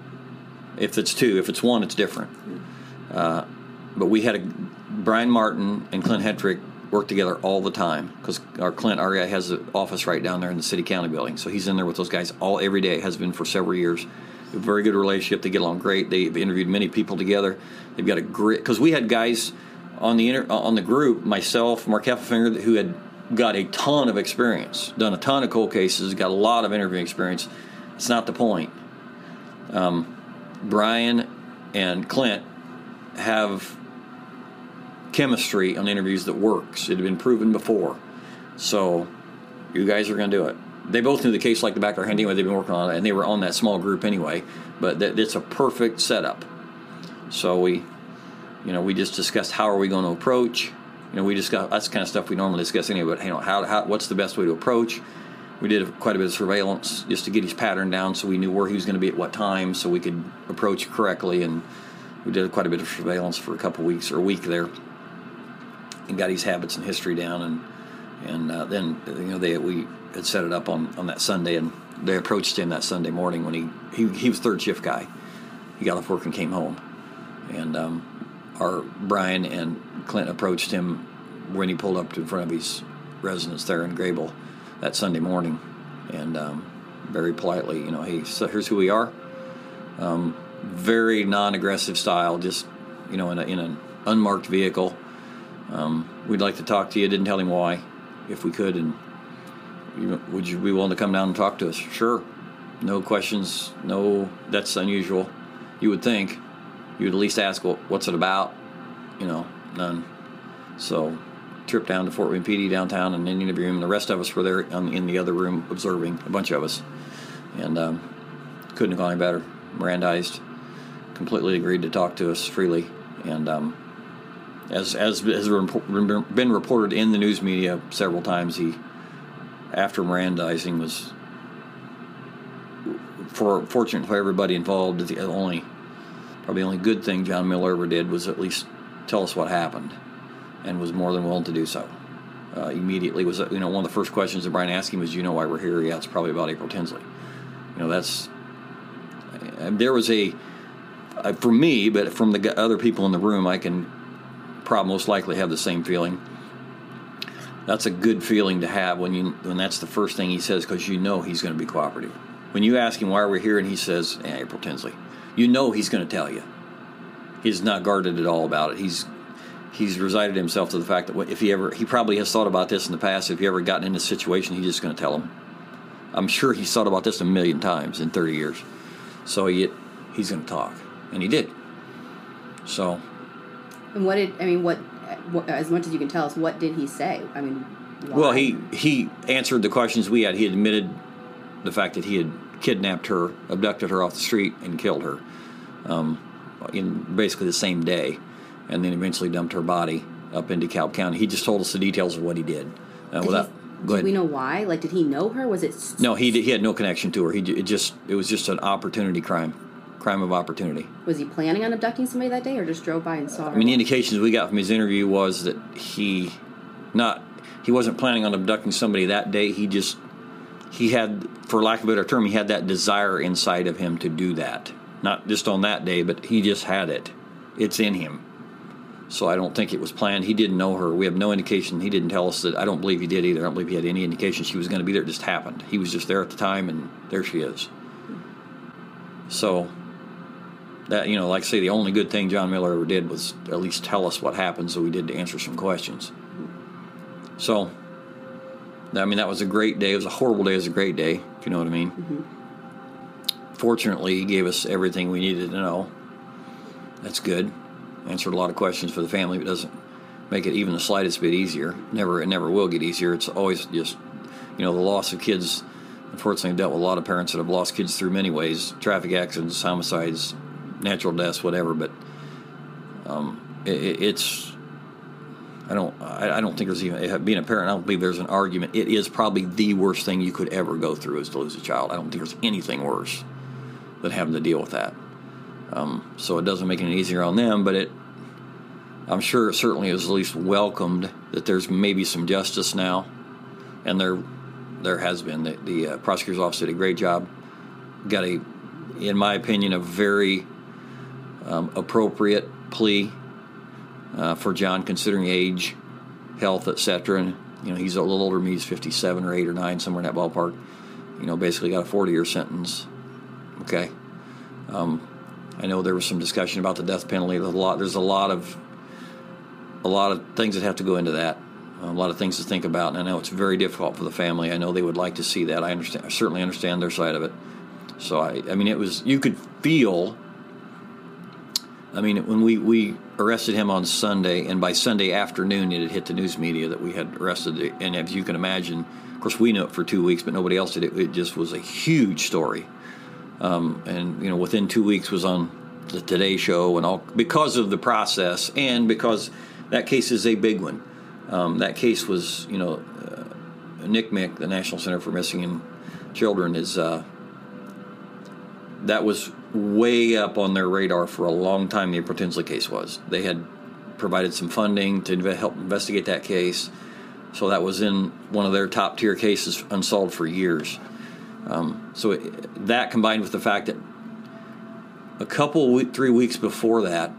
if it's two, if it's one, it's different. Uh, but we had a Brian Martin and Clint Hetrick work together all the time, because our Clint our guy has an office right down there in the city county building, so he's in there with those guys all every day. Has been for several years. A very good relationship. They get along great. They've interviewed many people together. They've got a great, because we had guys on the inter, on the group, myself, Mark Heffelfinger, who had got a ton of experience, done a ton of cold cases, got a lot of interviewing experience. It's not the point. Um, Brian and Clint have chemistry on interviews that works. It had been proven before. So you guys are going to do it. They both knew the case like the back of their hand anyway. They've been working on it, and they were on that small group anyway. But th- it's a perfect setup. So we, you know, we just discussed how are we going to approach. You know, we discussed that's the kind of stuff we normally discuss anyway. But you know, how, how what's the best way to approach? We did quite a bit of surveillance just to get his pattern down, so we knew where he was going to be at what time, so we could approach correctly. And we did quite a bit of surveillance for a couple weeks or a week there, and got his habits and history down. And and uh, then you know they we had set it up on, on that Sunday, and they approached him that Sunday morning when he he, he was third shift guy. He got off work and came home, and um, our Brian and Clint approached him when he pulled up in front of his residence there in Grable that Sunday morning, and um, very politely, you know, hey, so here's who we are. Um, very non-aggressive style, just you know, in a, in an unmarked vehicle. Um, we'd like to talk to you. Didn't tell him why, if we could, and you, would you be willing to come down and talk to us? Sure. No questions. No, that's unusual. You would think. You would at least ask, well, what's it about? You know, none. So, trip down to Fort Wayne P D downtown and in the interview room. The rest of us were there in the other room observing, a bunch of us, and um, couldn't have gone any better. Mirandized, completely agreed to talk to us freely, and um, as as has been reported in the news media several times, he, after Mirandizing, was for fortunate for everybody involved. The only probably the only good thing John Miller ever did was at least tell us what happened, and was more than willing to do so. Uh, immediately was, you know, one of the first questions that Brian asked him was, "Do you know why we're here?" Yeah, it's probably about April Tinsley. You know, that's uh, there was a uh, for me, but from the other people in the room, I can probably most likely have the same feeling. That's a good feeling to have when you when that's the first thing he says, because you know he's going to be cooperative. When you ask him why we're here and he says, eh, April Tinsley, you know he's going to tell you. He's not guarded at all about it. He's he's resigned himself to the fact that if he ever, he probably has thought about this in the past. If he ever gotten in this situation, he's just going to tell him. I'm sure he's thought about this a million times in thirty years. So he he's going to talk, and he did. So. And what did I mean? What, what as much as you can tell us, what did he say? I mean, why? Well, he he answered the questions we had. He admitted the fact that he had kidnapped her, abducted her off the street, and killed her um, in basically the same day, and then eventually dumped her body up in DeKalb County. He just told us the details of what he did. Uh, without, he, go ahead. Do we know why? Like, did he know her? Was it? No, he did, he had no connection to her. He it just it was just an opportunity crime, crime of opportunity. Was he planning on abducting somebody that day, or just drove by and saw her? I mean, the indications we got from his interview was that he not he wasn't planning on abducting somebody that day. He just he had, for lack of a better term, he had that desire inside of him to do that. Not just on that day, but he just had it. It's in him. So I don't think it was planned. He didn't know her. We have no indication. He didn't tell us that. I don't believe he did either. I don't believe he had any indication she was going to be there. It just happened. He was just there at the time, and there she is. So, that, you know, like I say, the only good thing John Miller ever did was at least tell us what happened, so we did to answer some questions. So, I mean, that was a great day. It was a horrible day. It was a great day, if you know what I mean. Mm-hmm. Fortunately, he gave us everything we needed to know. That's good. Answered a lot of questions for the family, but doesn't make it even the slightest bit easier. Never, it never will get easier. It's always just, you know, the loss of kids. Unfortunately, I've dealt with a lot of parents that have lost kids through many ways: traffic accidents, homicides, natural deaths, whatever. But um, it, it's, I don't, I, I don't think there's even, being a parent, I don't believe there's an argument. It is probably the worst thing you could ever go through is to lose a child. I don't think there's anything worse than having to deal with that. Um, so it doesn't make it any easier on them, but it, I'm sure it certainly is at least welcomed that there's maybe some justice now, and there, there has been. The, the uh, prosecutor's office did a great job. Got a, in my opinion, a very um, appropriate plea uh, for John, considering age, health, et cetera. And you know, he's a little older than me. He's fifty-seven or eight or nine, somewhere in that ballpark. You know, basically got a forty-year sentence. Okay. Um, I know there was some discussion about the death penalty. There's a lot. There's a lot of a lot of things that have to go into that. A lot of things to think about, and I know it's very difficult for the family. I know they would like to see that. I understand. I certainly understand their side of it. So I, I mean, it was. You could feel. I mean, when we, we arrested him on Sunday, and by Sunday afternoon, it had hit the news media that we had arrested. And as you can imagine, of course, we knew it for two weeks, but nobody else did it. It just was a huge story. Um, and you know, within two weeks was on the Today Show and all because of the process, and because that case is a big one. Um, that case was, you know, uh, N C M C, the National Center for Missing Children, is uh, that was way up on their radar for a long time. The April Tinsley case was. They had provided some funding to inve- help investigate that case, so that was in one of their top tier cases, unsolved for years. Um, so it, that combined with the fact that a couple, three weeks before that,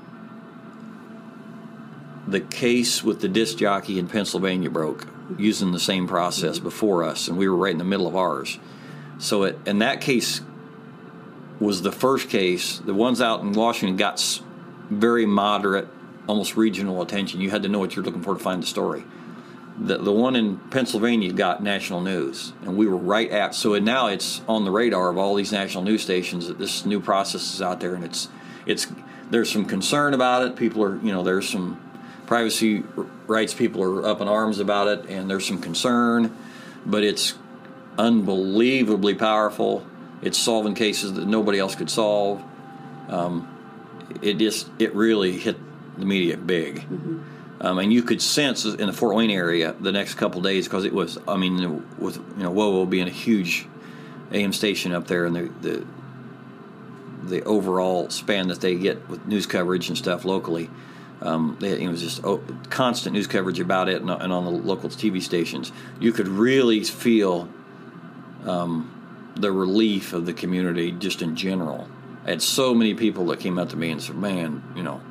the case with the disc jockey in Pennsylvania broke using the same process before us, and we were right in the middle of ours. So it, and that case was the first case. The ones out in Washington got very moderate, almost regional attention. You had to know what you're looking for to find the story. The the one in Pennsylvania got national news, and we were right at. So now it's on the radar of all these national news stations that this new process is out there, and it's it's there's some concern about it. People are, you know, there's some privacy rights people are up in arms about it, and there's some concern, but it's unbelievably powerful. It's solving cases that nobody else could solve. Um, it just it really hit the media big. Mm-hmm. Um, and you could sense in the Fort Wayne area the next couple of days, because it was, I mean, with you know WOWO being a huge A M station up there, and the, the the overall span that they get with news coverage and stuff locally, um, they, it was just oh, constant news coverage about it, and, and on the local T V stations, you could really feel um, the relief of the community just in general. I had so many people that came up to me and said, "Man, you know."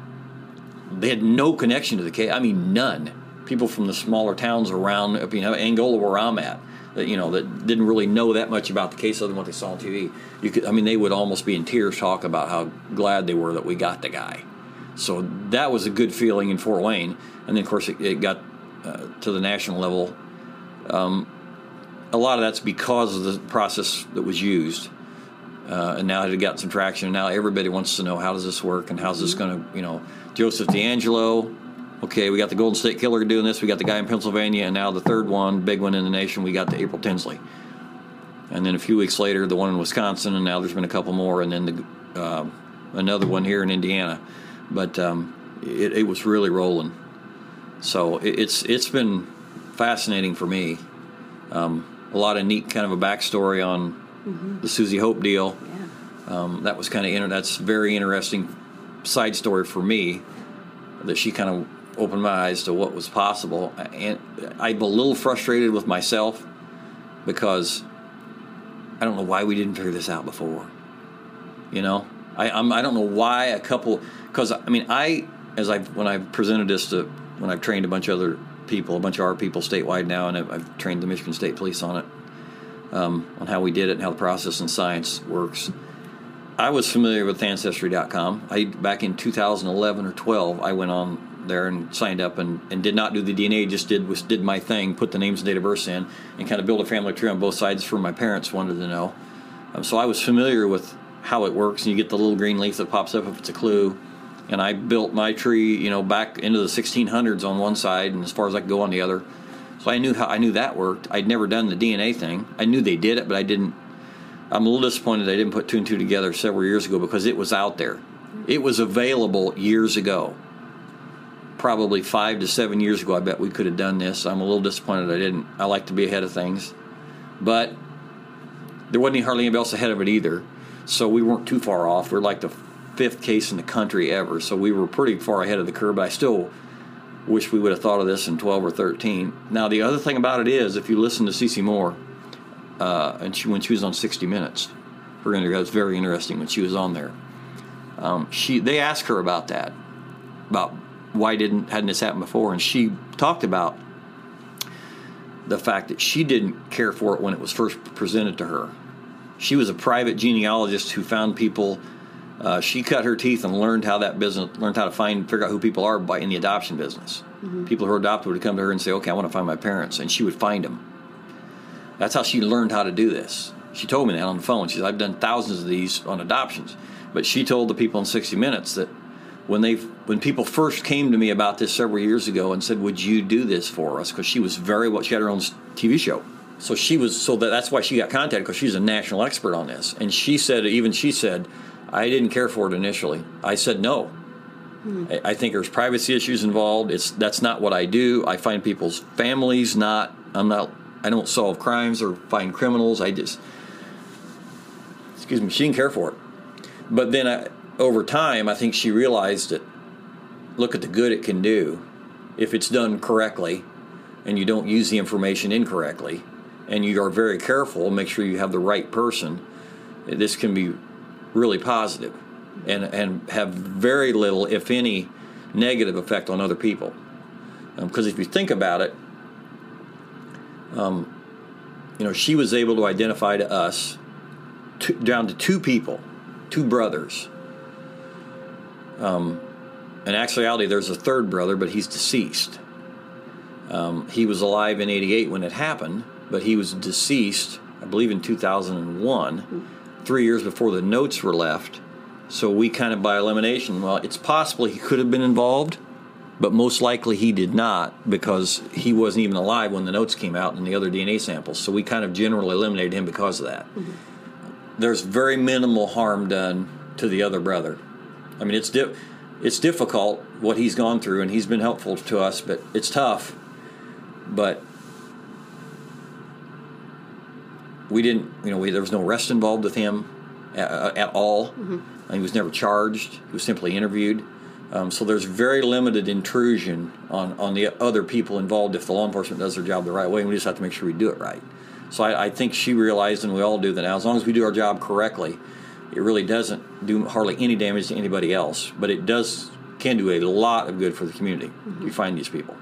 They had no connection to the case. I mean, none. People from the smaller towns around, you know, Angola, where I'm at, that you know, that didn't really know that much about the case other than what they saw on T V. You could, I mean, they would almost be in tears talk about how glad they were that we got the guy. So that was a good feeling in Fort Wayne. And then, of course, it, it got uh, to the national level. Um, a lot of that's because of the process that was used. Uh, and now it had gotten some traction, and now everybody wants to know, how does this work, and how's this going to, you know, Joseph DeAngelo, okay, we got the Golden State Killer doing this, we got the guy in Pennsylvania, and now the third one, big one in the nation, we got the April Tinsley. And then a few weeks later, the one in Wisconsin, and now there's been a couple more, and then the, uh, another one here in Indiana. But um, it, it was really rolling. So it, it's it's been fascinating for me. Um, a lot of neat kind of a backstory on mm-hmm. the Susie Hope deal. Yeah. Um, that was kind of inter- that's very interesting side story for me, that she kind of opened my eyes to what was possible. And I'm a little frustrated with myself because I don't know why we didn't figure this out before. You know, I I'm, I don't know why a couple, because I mean I as I when I presented this to when I've trained a bunch of other people, a bunch of our people statewide now, and I've, I've trained the Michigan State Police on it, um, on how we did it and how the process and science works. I was familiar with Ancestry dot com. I, back in two thousand eleven or twelve, I went on there and signed up and, and did not do the D N A, just did was did my thing, put the names and date of births in, and kind of build a family tree on both sides for my parents wanted to know. Um, so I was familiar with how it works, and you get the little green leaf that pops up if it's a clue, And I built my tree, you know, back into the sixteen hundreds on one side and as far as I could go on the other. So I knew how I knew that worked. I'd never done the D N A thing. I knew they did it, but I didn't. I'm a little disappointed I didn't put two and two together several years ago because it was out there. It was available years ago. Probably five to seven years ago, I bet we could have done this. I'm a little disappointed I didn't. I like to be ahead of things. But there wasn't hardly anybody else ahead of it either. So we weren't too far off. We're like the fifth case in the country ever. So we were pretty far ahead of the curve. But I still wish we would have thought of this in twelve or thirteen. Now, the other thing about it is, if you listen to Cece Moore, uh, and she, when she was on sixty minutes, her interview was very interesting when she was on there. Um, she They asked her about that, about why didn't hadn't this happened before, and she talked about the fact that she didn't care for it when it was first presented to her. She was a private genealogist who found people. Uh, she cut her teeth and learned how that business, learned how to find, figure out who people are by in the adoption business. Mm-hmm. People who are adopted would come to her and say, "Okay, I want to find my parents," and she would find them. That's how she learned how to do this. She told me that on the phone. She said, "I've done thousands of these on adoptions," but she told the people in sixty minutes that when they when people first came to me about this several years ago and said, "Would you do this for us?" Because she was very well, she had her own T V show. So she was, so that, that's why she got contacted, because she's a national expert on this. And she said, even she said, "I didn't care for it initially." I said no. Hmm. I, I think there's privacy issues involved. It's that's not what I do. I find people's families not. I'm not. I don't solve crimes or find criminals. I just, excuse me. She didn't care for it. But then I, over time, I think she realized that. Look at the good it can do if it's done correctly, and you don't use the information incorrectly, and you are very careful. Make sure you have the right person. This can be really positive and and have very little, if any, negative effect on other people. Because um, if you think about it, um, you know, she was able to identify to us two, down to two people, two brothers. Um, in actuality, there's a third brother, but he's deceased. Um, he was alive in eighty-eight when it happened, but he was deceased, I believe, in two thousand one. Three years before the notes were left. So we kind of by elimination, well, it's possible he could have been involved, but most likely he did not, because he wasn't even alive when the notes came out and the other D N A samples. So we kind of generally eliminated him because of that. Mm-hmm. There's very minimal harm done to the other brother. I mean, it's di- it's difficult what he's gone through, and he's been helpful to us, but it's tough. But we didn't, you know, we, there was no arrest involved with him at, at all. Mm-hmm. He was never charged. He was simply interviewed. Um, so there's very limited intrusion on, on the other people involved if the law enforcement does their job the right way, and we just have to make sure we do it right. So I, I think she realized, and we all do, that now as long as we do our job correctly, it really doesn't do hardly any damage to anybody else, but it does can do a lot of good for the community. Mm-hmm. You find these people.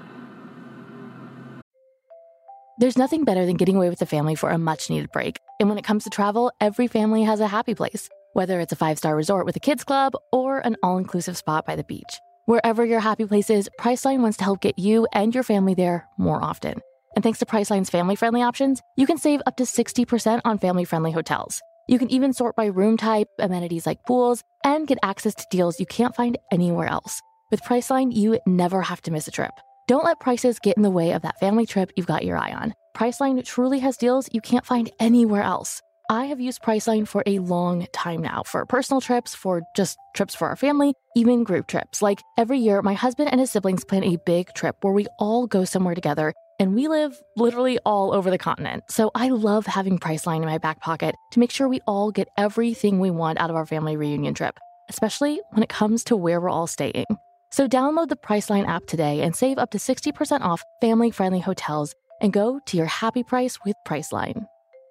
There's nothing better than getting away with the family for a much-needed break. And when it comes to travel, every family has a happy place. Whether it's a five-star resort with a kids club or an all-inclusive spot by the beach. Wherever your happy place is, Priceline wants to help get you and your family there more often. And thanks to Priceline's family-friendly options, you can save up to sixty percent on family-friendly hotels. You can even sort by room type, amenities like pools, and get access to deals you can't find anywhere else. With Priceline, you never have to miss a trip. Don't let prices get in the way of that family trip you've got your eye on. Priceline truly has deals you can't find anywhere else. I have used Priceline for a long time now, for personal trips, for just trips for our family, even group trips. Like every year, my husband and his siblings plan a big trip where we all go somewhere together, and we live literally all over the continent. So I love having Priceline in my back pocket to make sure we all get everything we want out of our family reunion trip, especially when it comes to where we're all staying. So download the Priceline app today and save up to sixty percent off family-friendly hotels and go to your happy price with Priceline.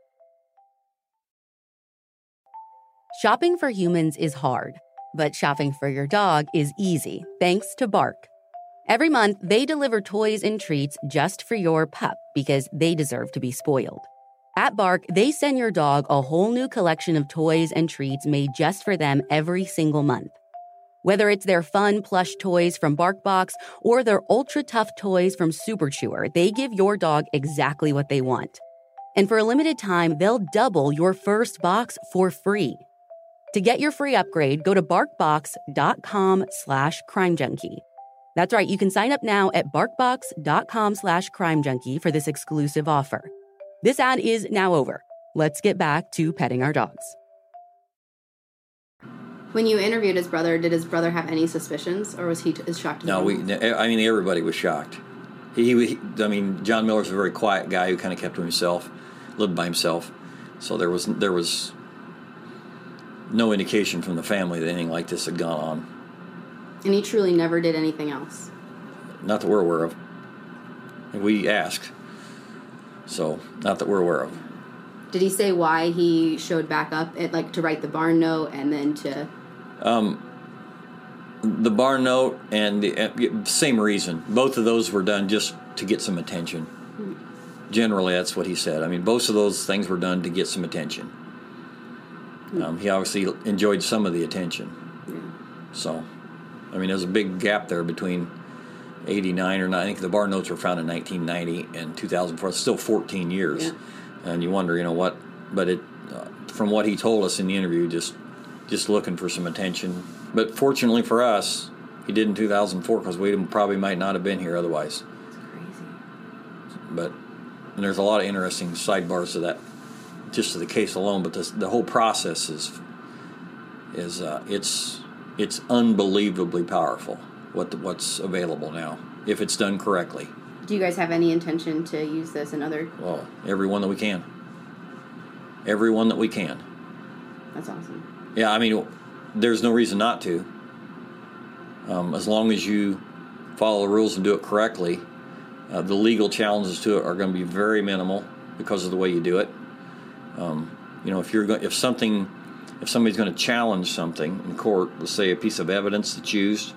Shopping for humans is hard, but shopping for your dog is easy, thanks to Bark. Every month, they deliver toys and treats just for your pup because they deserve to be spoiled. At Bark, they send your dog a whole new collection of toys and treats made just for them every single month. Whether it's their fun plush toys from BarkBox or their ultra-tough toys from Super Chewer, they give your dog exactly what they want. And for a limited time, they'll double your first box for free. To get your free upgrade, go to barkbox.com slash crime junkie. That's right, you can sign up now at barkbox.com slash crime junkie for this exclusive offer. This ad is now over. Let's get back to petting our dogs. When you interviewed his brother, did his brother have any suspicions, or was he t- as shocked as No, we. I mean, everybody was shocked. He, he, I mean, John Miller's a very quiet guy who kind of kept to himself, lived by himself. So there was there was no indication from the family that anything like this had gone on. And he truly never did anything else? Not that we're aware of. We asked, so not that we're aware of. Did he say why he showed back up, at, like to write the barn note and then to... Um, the barn note and the uh, same reason. Both of those were done just to get some attention. Hmm. Generally, that's what he said. I mean, both of those things were done to get some attention. Hmm. Um, he obviously enjoyed some of the attention. Yeah. So, I mean, there's a big gap there between eighty-nine or nine. I think the barn notes were found in nineteen ninety and two thousand four. It's still fourteen years. Yeah. And you wonder, you know what? But it, uh, from what he told us in the interview, just just looking for some attention. But fortunately for us, he did in two thousand four because we probably might not have been here otherwise. That's crazy. But and there's a lot of interesting sidebars to that, just to the case alone. But this, the whole process is is uh, it's it's unbelievably powerful. What the, what's available now, if it's done correctly. Do you guys have any intention to use this in other... Well, every one that we can. Every one that we can. That's awesome. Yeah, I mean, there's no reason not to. Um, as long as you follow the rules and do it correctly, uh, the legal challenges to it are going to be very minimal because of the way you do it. Um, you know, if you're go- if something, if somebody's going to challenge something in court, let's say a piece of evidence that's used,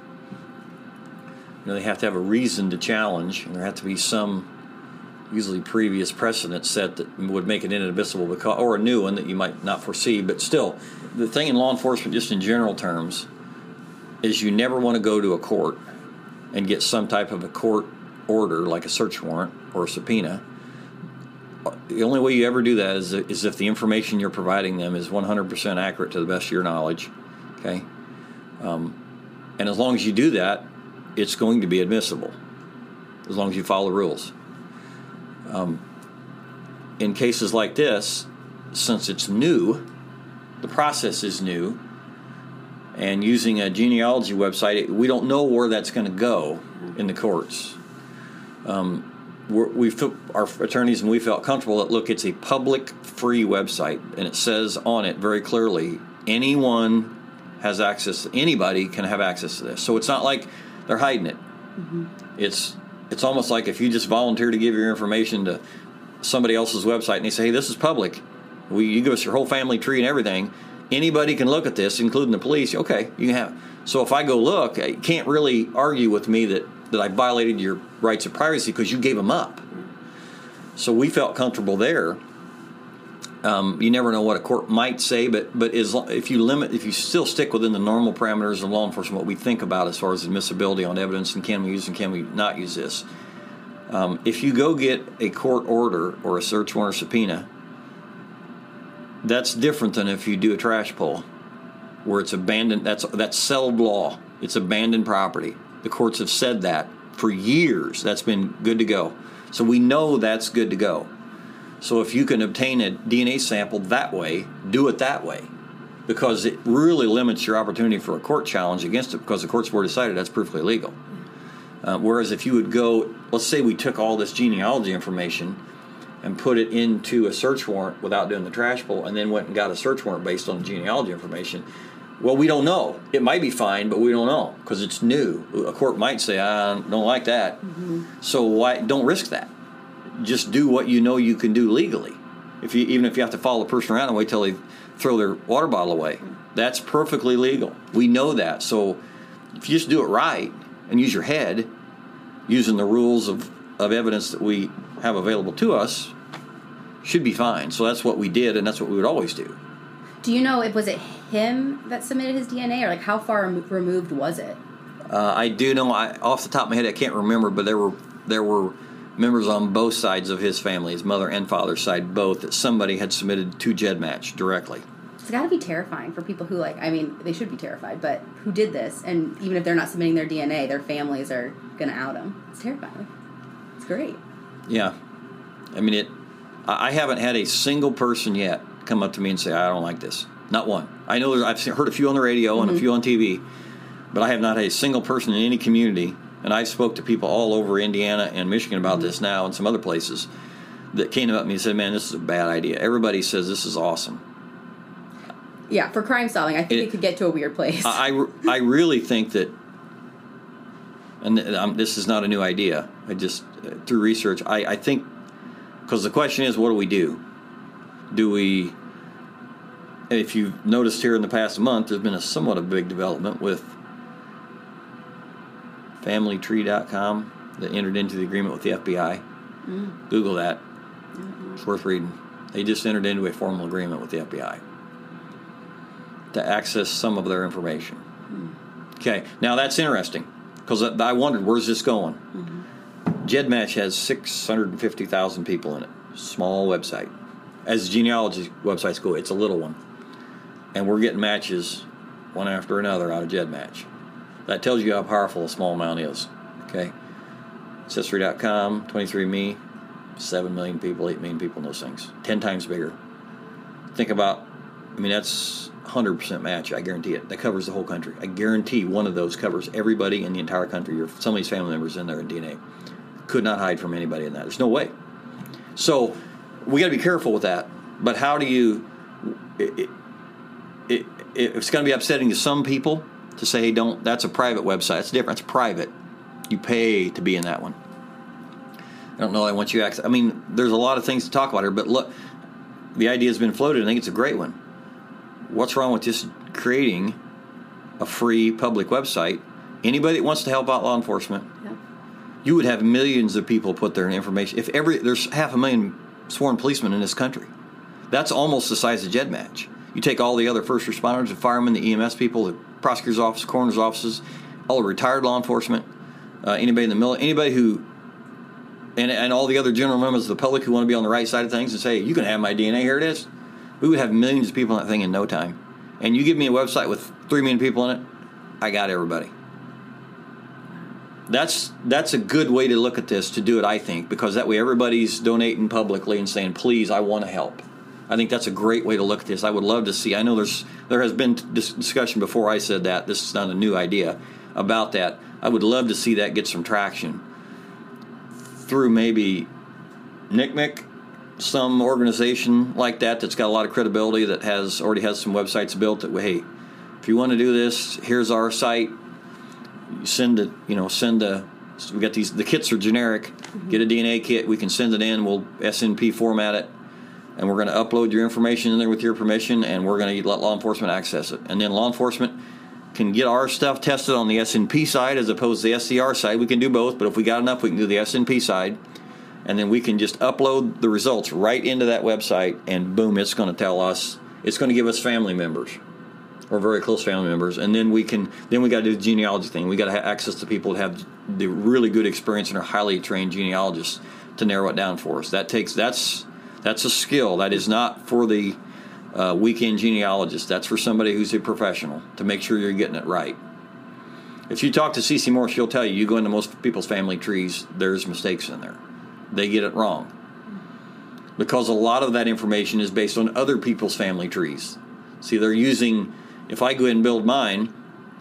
you know, they have to have a reason to challenge, and there have to be some, usually previous precedent set that would make it inadmissible, because, or a new one that you might not foresee. But still, the thing in law enforcement, just in general terms, is you never want to go to a court and get some type of a court order, like a search warrant or a subpoena. The only way you ever do that is, is if the information you're providing them is one hundred percent accurate to the best of your knowledge. Okay? Um, and as long as you do that, it's going to be admissible, as long as you follow the rules. Um, in cases like this, since it's new, the process is new, and using a genealogy website, we don't know where that's going to go in the courts. Um, we're, we felt, our attorneys and we felt comfortable that, look, it's a public, free website, and it says on it very clearly, anyone has access, anybody can have access to this. So it's not like they're hiding it. Mm-hmm. It's it's almost like if you just volunteer to give your information to somebody else's website and they say, hey, this is public. We, you give us your whole family tree and everything. Anybody can look at this, including the police. Okay, you can have. So if I go look, you can't really argue with me that, that I violated your rights of privacy because you gave them up. So we felt comfortable there. Um, you never know what a court might say, but but as, if you limit, if you still stick within the normal parameters of law enforcement, what we think about as far as admissibility on evidence and can we use and can we not use this. Um, if you go get a court order or a search warrant or subpoena, that's different than if you do a trash pull, where it's abandoned. That's that's settled law. It's abandoned property. The courts have said that for years. That's been good to go. So we know that's good to go. So if you can obtain a D N A sample that way, do it that way, because it really limits your opportunity for a court challenge against it, because the court's already decided that's perfectly legal. Uh, whereas if you would go, let's say we took all this genealogy information and put it into a search warrant without doing the trash pull, and then went and got a search warrant based on genealogy information, well, we don't know. It might be fine, but we don't know because it's new. A court might say, I don't like that. Mm-hmm. So why don't risk that? Just do what you know you can do legally. If you, even if you have to follow a person around and wait till they throw their water bottle away, that's perfectly legal. We know that. So if you just do it right and use your head, using the rules of, of evidence that we have available to us, should be fine. So that's what we did, and that's what we would always do. Do you know, if was it him that submitted his D N A, or like how far removed was it? Uh, I do know, I, off the top of my head, I can't remember, but there were there were members on both sides of his family, his mother and father's side, both, that somebody had submitted to GEDmatch directly. got to be terrifying for people who, like, I mean, they should be terrified, but who did this? And even if they're not submitting their D N A, their families are going to out them. It's terrifying. It's great. Yeah. I mean, it. I haven't had a single person yet come up to me and say, I don't like this. Not one. I know there, I've heard a few on the radio mm-hmm. and a few on T V, but I have not had a single person in any community, and I spoke to people all over Indiana and Michigan about mm-hmm. this now and some other places, that came up to me and said, man, this is a bad idea. Everybody says this is awesome. Yeah, for crime solving, I think it, it could get to a weird place. I, I, I really think that, and um, this is not a new idea, I just, uh, through research, I, I think, because the question is, what do we do? Do we, if you've noticed here in the past month, there's been a somewhat of a big development with family tree dot com that entered into the agreement with the F B I. Mm. Google that. Mm-hmm. It's worth reading. They just entered into a formal agreement with the F B I to access some of their information. Mm. Okay, now that's interesting, because I wondered, where's this going? Mm-hmm. GEDmatch has six hundred fifty thousand people in it. Small website. As genealogy websites go, it's a little one. And we're getting matches one after another out of GEDmatch. That tells you how powerful a small amount is. Okay? Ancestry dot com, twenty-three and me, seven million people, eight million people in those things. ten times bigger. Think about, I mean, that's one hundred percent match, I guarantee it. That covers the whole country. I guarantee one of those covers everybody in the entire country. Your somebody's family members in there in D N A. Could not hide from anybody in that. There's no way. So we got to be careful with that. But how do you... It, it, it, it's going to be upsetting to some people to say, hey, don't... That's a private website. It's different. It's private. You pay to be in that one. I don't know. I want you access. I mean, there's a lot of things to talk about here, but look, the idea has been floated. I think it's a great one. What's wrong with just creating a free public website? Anybody that wants to help out law enforcement, yeah. You would have millions of people put their information. If every there's half a million sworn policemen in this country, that's almost the size of GEDmatch. You take all the other first responders, the firemen, the E M S people, the prosecutor's office, coroner's offices, all the retired law enforcement, uh, anybody in the military, anybody who, and and all the other general members of the public who want to be on the right side of things and say, you can have my D N A, here it is. We would have millions of people in that thing in no time. And you give me a website with three million people in it, I got everybody. That's that's a good way to look at this, to do it, I think, because that way everybody's donating publicly and saying, please, I want to help. I think that's a great way to look at this. I would love to see. I know there's there has been dis- discussion before I said that. This is not a new idea about that. I would love to see that get some traction through maybe N C M E C, some organization like that that's got a lot of credibility, that has already has some websites built that, hey, if you want to do this, here's our site. You send it, you know, send a, we got these, the kits are generic. Mm-hmm. Get a D N A kit, we can send it in, we'll S N P format it, and we're going to upload your information in there with your permission, and we're going to let law enforcement access it. And then law enforcement can get our stuff tested on the S N P side as opposed to the S C R side. We can do both, but if we got enough, we can do the S N P side. And then we can just upload the results right into that website, and boom, it's going to tell us, it's going to give us family members, or very close family members. And then we can, then we got to do the genealogy thing. We got to have access to people that have the really good experience and are highly trained genealogists to narrow it down for us. That takes, that's, that's a skill. That is not for the uh, weekend genealogist. That's for somebody who's a professional, to make sure you're getting it right. If you talk to Cece Moore, she'll tell you, you go into most people's family trees, there's mistakes in there. They get it wrong, because a lot of that information is based on other people's family trees. See, they're using, if I go ahead and build mine,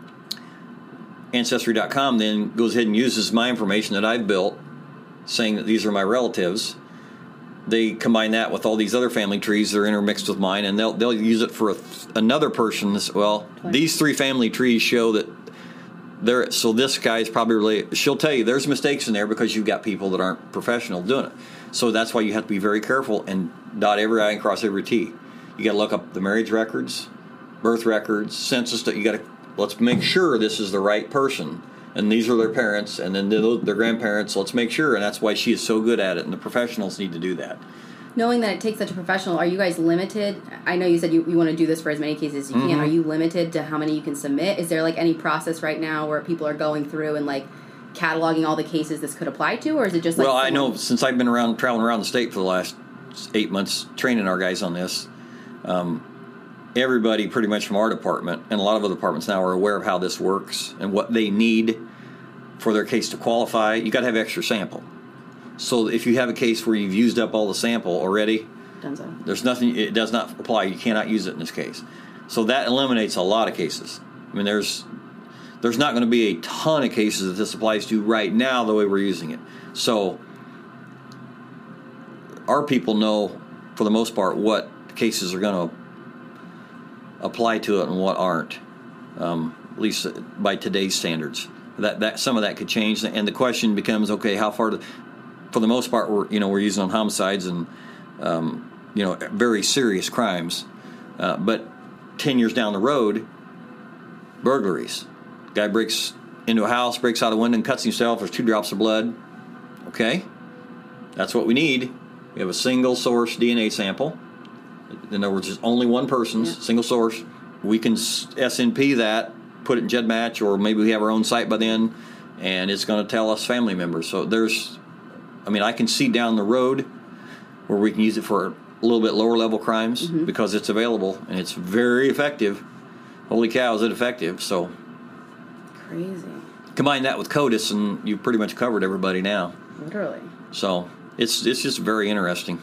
Ancestry dot com then goes ahead and uses my information that I've built, saying that these are my relatives. They combine that with all these other family trees that are intermixed with mine, and they'll they'll use it for a, another person's. Well, these three family trees show that there, so this guy's probably related. She'll tell you there's mistakes in there because you've got people that aren't professional doing it. So that's why you have to be very careful and dot every I and cross every T. You got to look up the marriage records, birth records, census. That you got to, let's make sure this is the right person, and these are their parents, and then their grandparents. Let's make sure, and that's why she is so good at it. And the professionals need to do that. Knowing that it takes such a professional, are you guys limited? I know you said you, you want to do this for as many cases as you mm-hmm. can. Are you limited to how many you can submit? Is there like any process right now where people are going through and like cataloging all the cases this could apply to, or is it just like... Well, I know since I've been around traveling around the state for the last eight months training our guys on this, um, everybody pretty much from our department and a lot of other departments now are aware of how this works and what they need for their case to qualify. You got to have extra sample. So if you have a case where you've used up all the sample already, Dunzo. There's nothing, it does not apply. You cannot use it in this case. So that eliminates a lot of cases. I mean, there's there's not going to be a ton of cases that this applies to right now the way we're using it. So our people know, for the most part, what cases are going to apply to it and what aren't, um, at least by today's standards. That that some of that could change, and the question becomes, okay, how far? To, for the most part, we're you know we're using on homicides and um, you know very serious crimes, uh, but ten years down the road, burglaries. Guy breaks into a house, breaks out a window, and cuts himself. There's two drops of blood. Okay, that's what we need. We have a single source D N A sample. In other words, it's only one person's, yeah. single source. We can S N P that, put it in GEDmatch, or maybe we have our own site by then, and it's going to tell us family members. So there's, I mean, I can see down the road where we can use it for a little bit lower level crimes mm-hmm. because it's available and it's very effective. Holy cow, is it effective? So crazy. Combine that with CODIS, and you've pretty much covered everybody now. Literally. So it's it's just very interesting.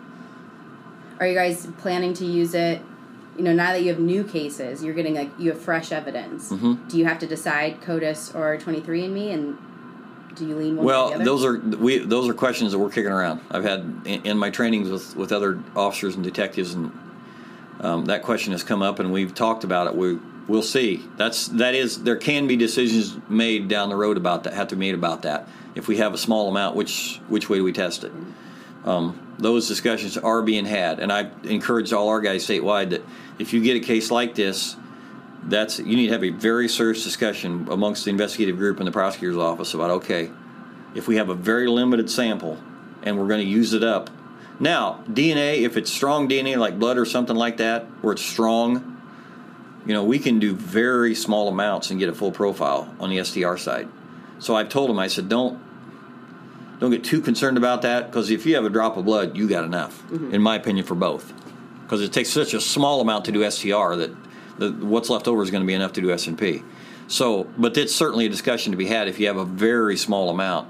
Are you guys planning to use it? You know, now that you have new cases, you're getting like you have fresh evidence. Mm-hmm. Do you have to decide CODIS or twenty-three and me, and do you lean one well, or the other? those are we those are questions that we're kicking around. I've had in, in my trainings with, with other officers and detectives, and um, that question has come up, and we've talked about it. We we'll see. That's that is there can be decisions made down the road about that. Have to be made about that if we have a small amount. Which which way do we test it? Mm-hmm. Um, those discussions are being had, and I encourage all our guys statewide that if you get a case like this, that's you need to have a very serious discussion amongst the investigative group and the prosecutor's office about, okay, if we have a very limited sample and we're going to use it up. Now, D N A, if it's strong D N A like blood or something like that, where it's strong, you know, we can do very small amounts and get a full profile on the S T R side. So I've told them, I said, don't Don't get too concerned about that, because if you have a drop of blood, you got enough, mm-hmm. in my opinion, for both. Because it takes such a small amount to do S T R that the, what's left over is going to be enough to do S N P. So, but it's certainly a discussion to be had if you have a very small amount.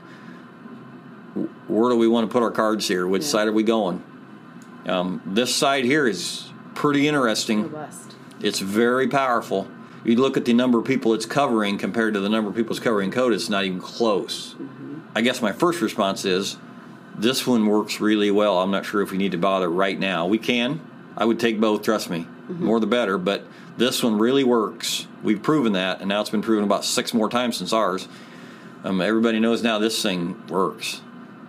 Where do we want to put our cards here? Which yeah. side are we going? Um, this side here is pretty interesting. Robust. It's very powerful. You look at the number of people it's covering compared to the number of people it's covering code, it's not even close. Mm-hmm. I guess my first response is, this one works really well. I'm not sure if we need to bother right now. We can. I would take both, trust me. Mm-hmm. More the better. But this one really works. We've proven that, and now it's been proven about six more times since ours. Um, everybody knows now this thing works.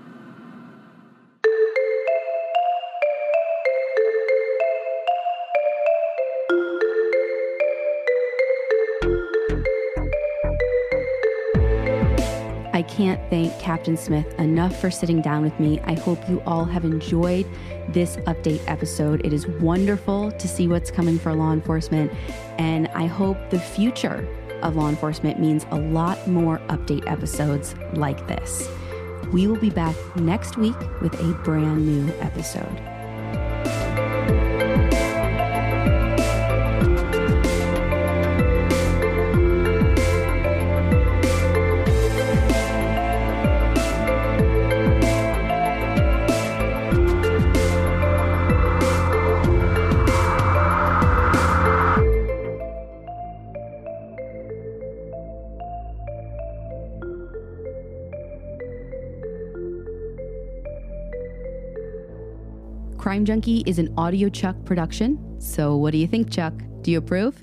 I can't thank Captain Smith enough for sitting down with me. I hope you all have enjoyed this update episode. It is wonderful to see what's coming for law enforcement, and I hope the future of law enforcement means a lot more update episodes like this. We will be back next week with a brand new episode. Crime Junkie is an Audio Chuck production. So what do you think, Chuck? Do you approve?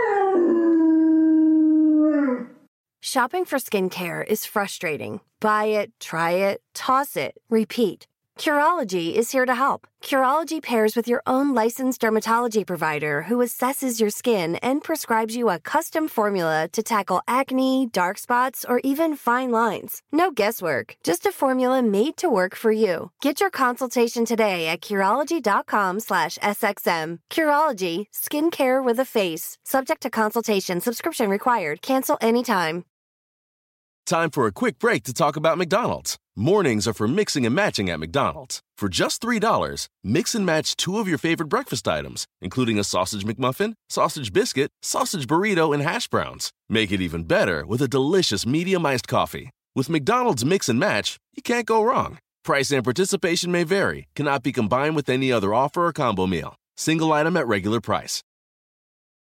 Shopping for skincare is frustrating. Buy it, try it, toss it, repeat. Curology is here to help. Curology pairs with your own licensed dermatology provider who assesses your skin and prescribes you a custom formula to tackle acne, dark spots, or even fine lines. No guesswork, just a formula made to work for you. Get your consultation today at Curology.com slash SXM. Curology, skincare with a face. Subject to consultation, subscription required. Cancel anytime. Time for a quick break to talk about McDonald's. Mornings are for mixing and matching at McDonald's. For just three dollars, mix and match two of your favorite breakfast items, including a sausage McMuffin, sausage biscuit, sausage burrito, and hash browns. Make it even better with a delicious medium iced coffee. With McDonald's Mix and Match, you can't go wrong. Price and participation may vary, cannot be combined with any other offer or combo meal. Single item at regular price.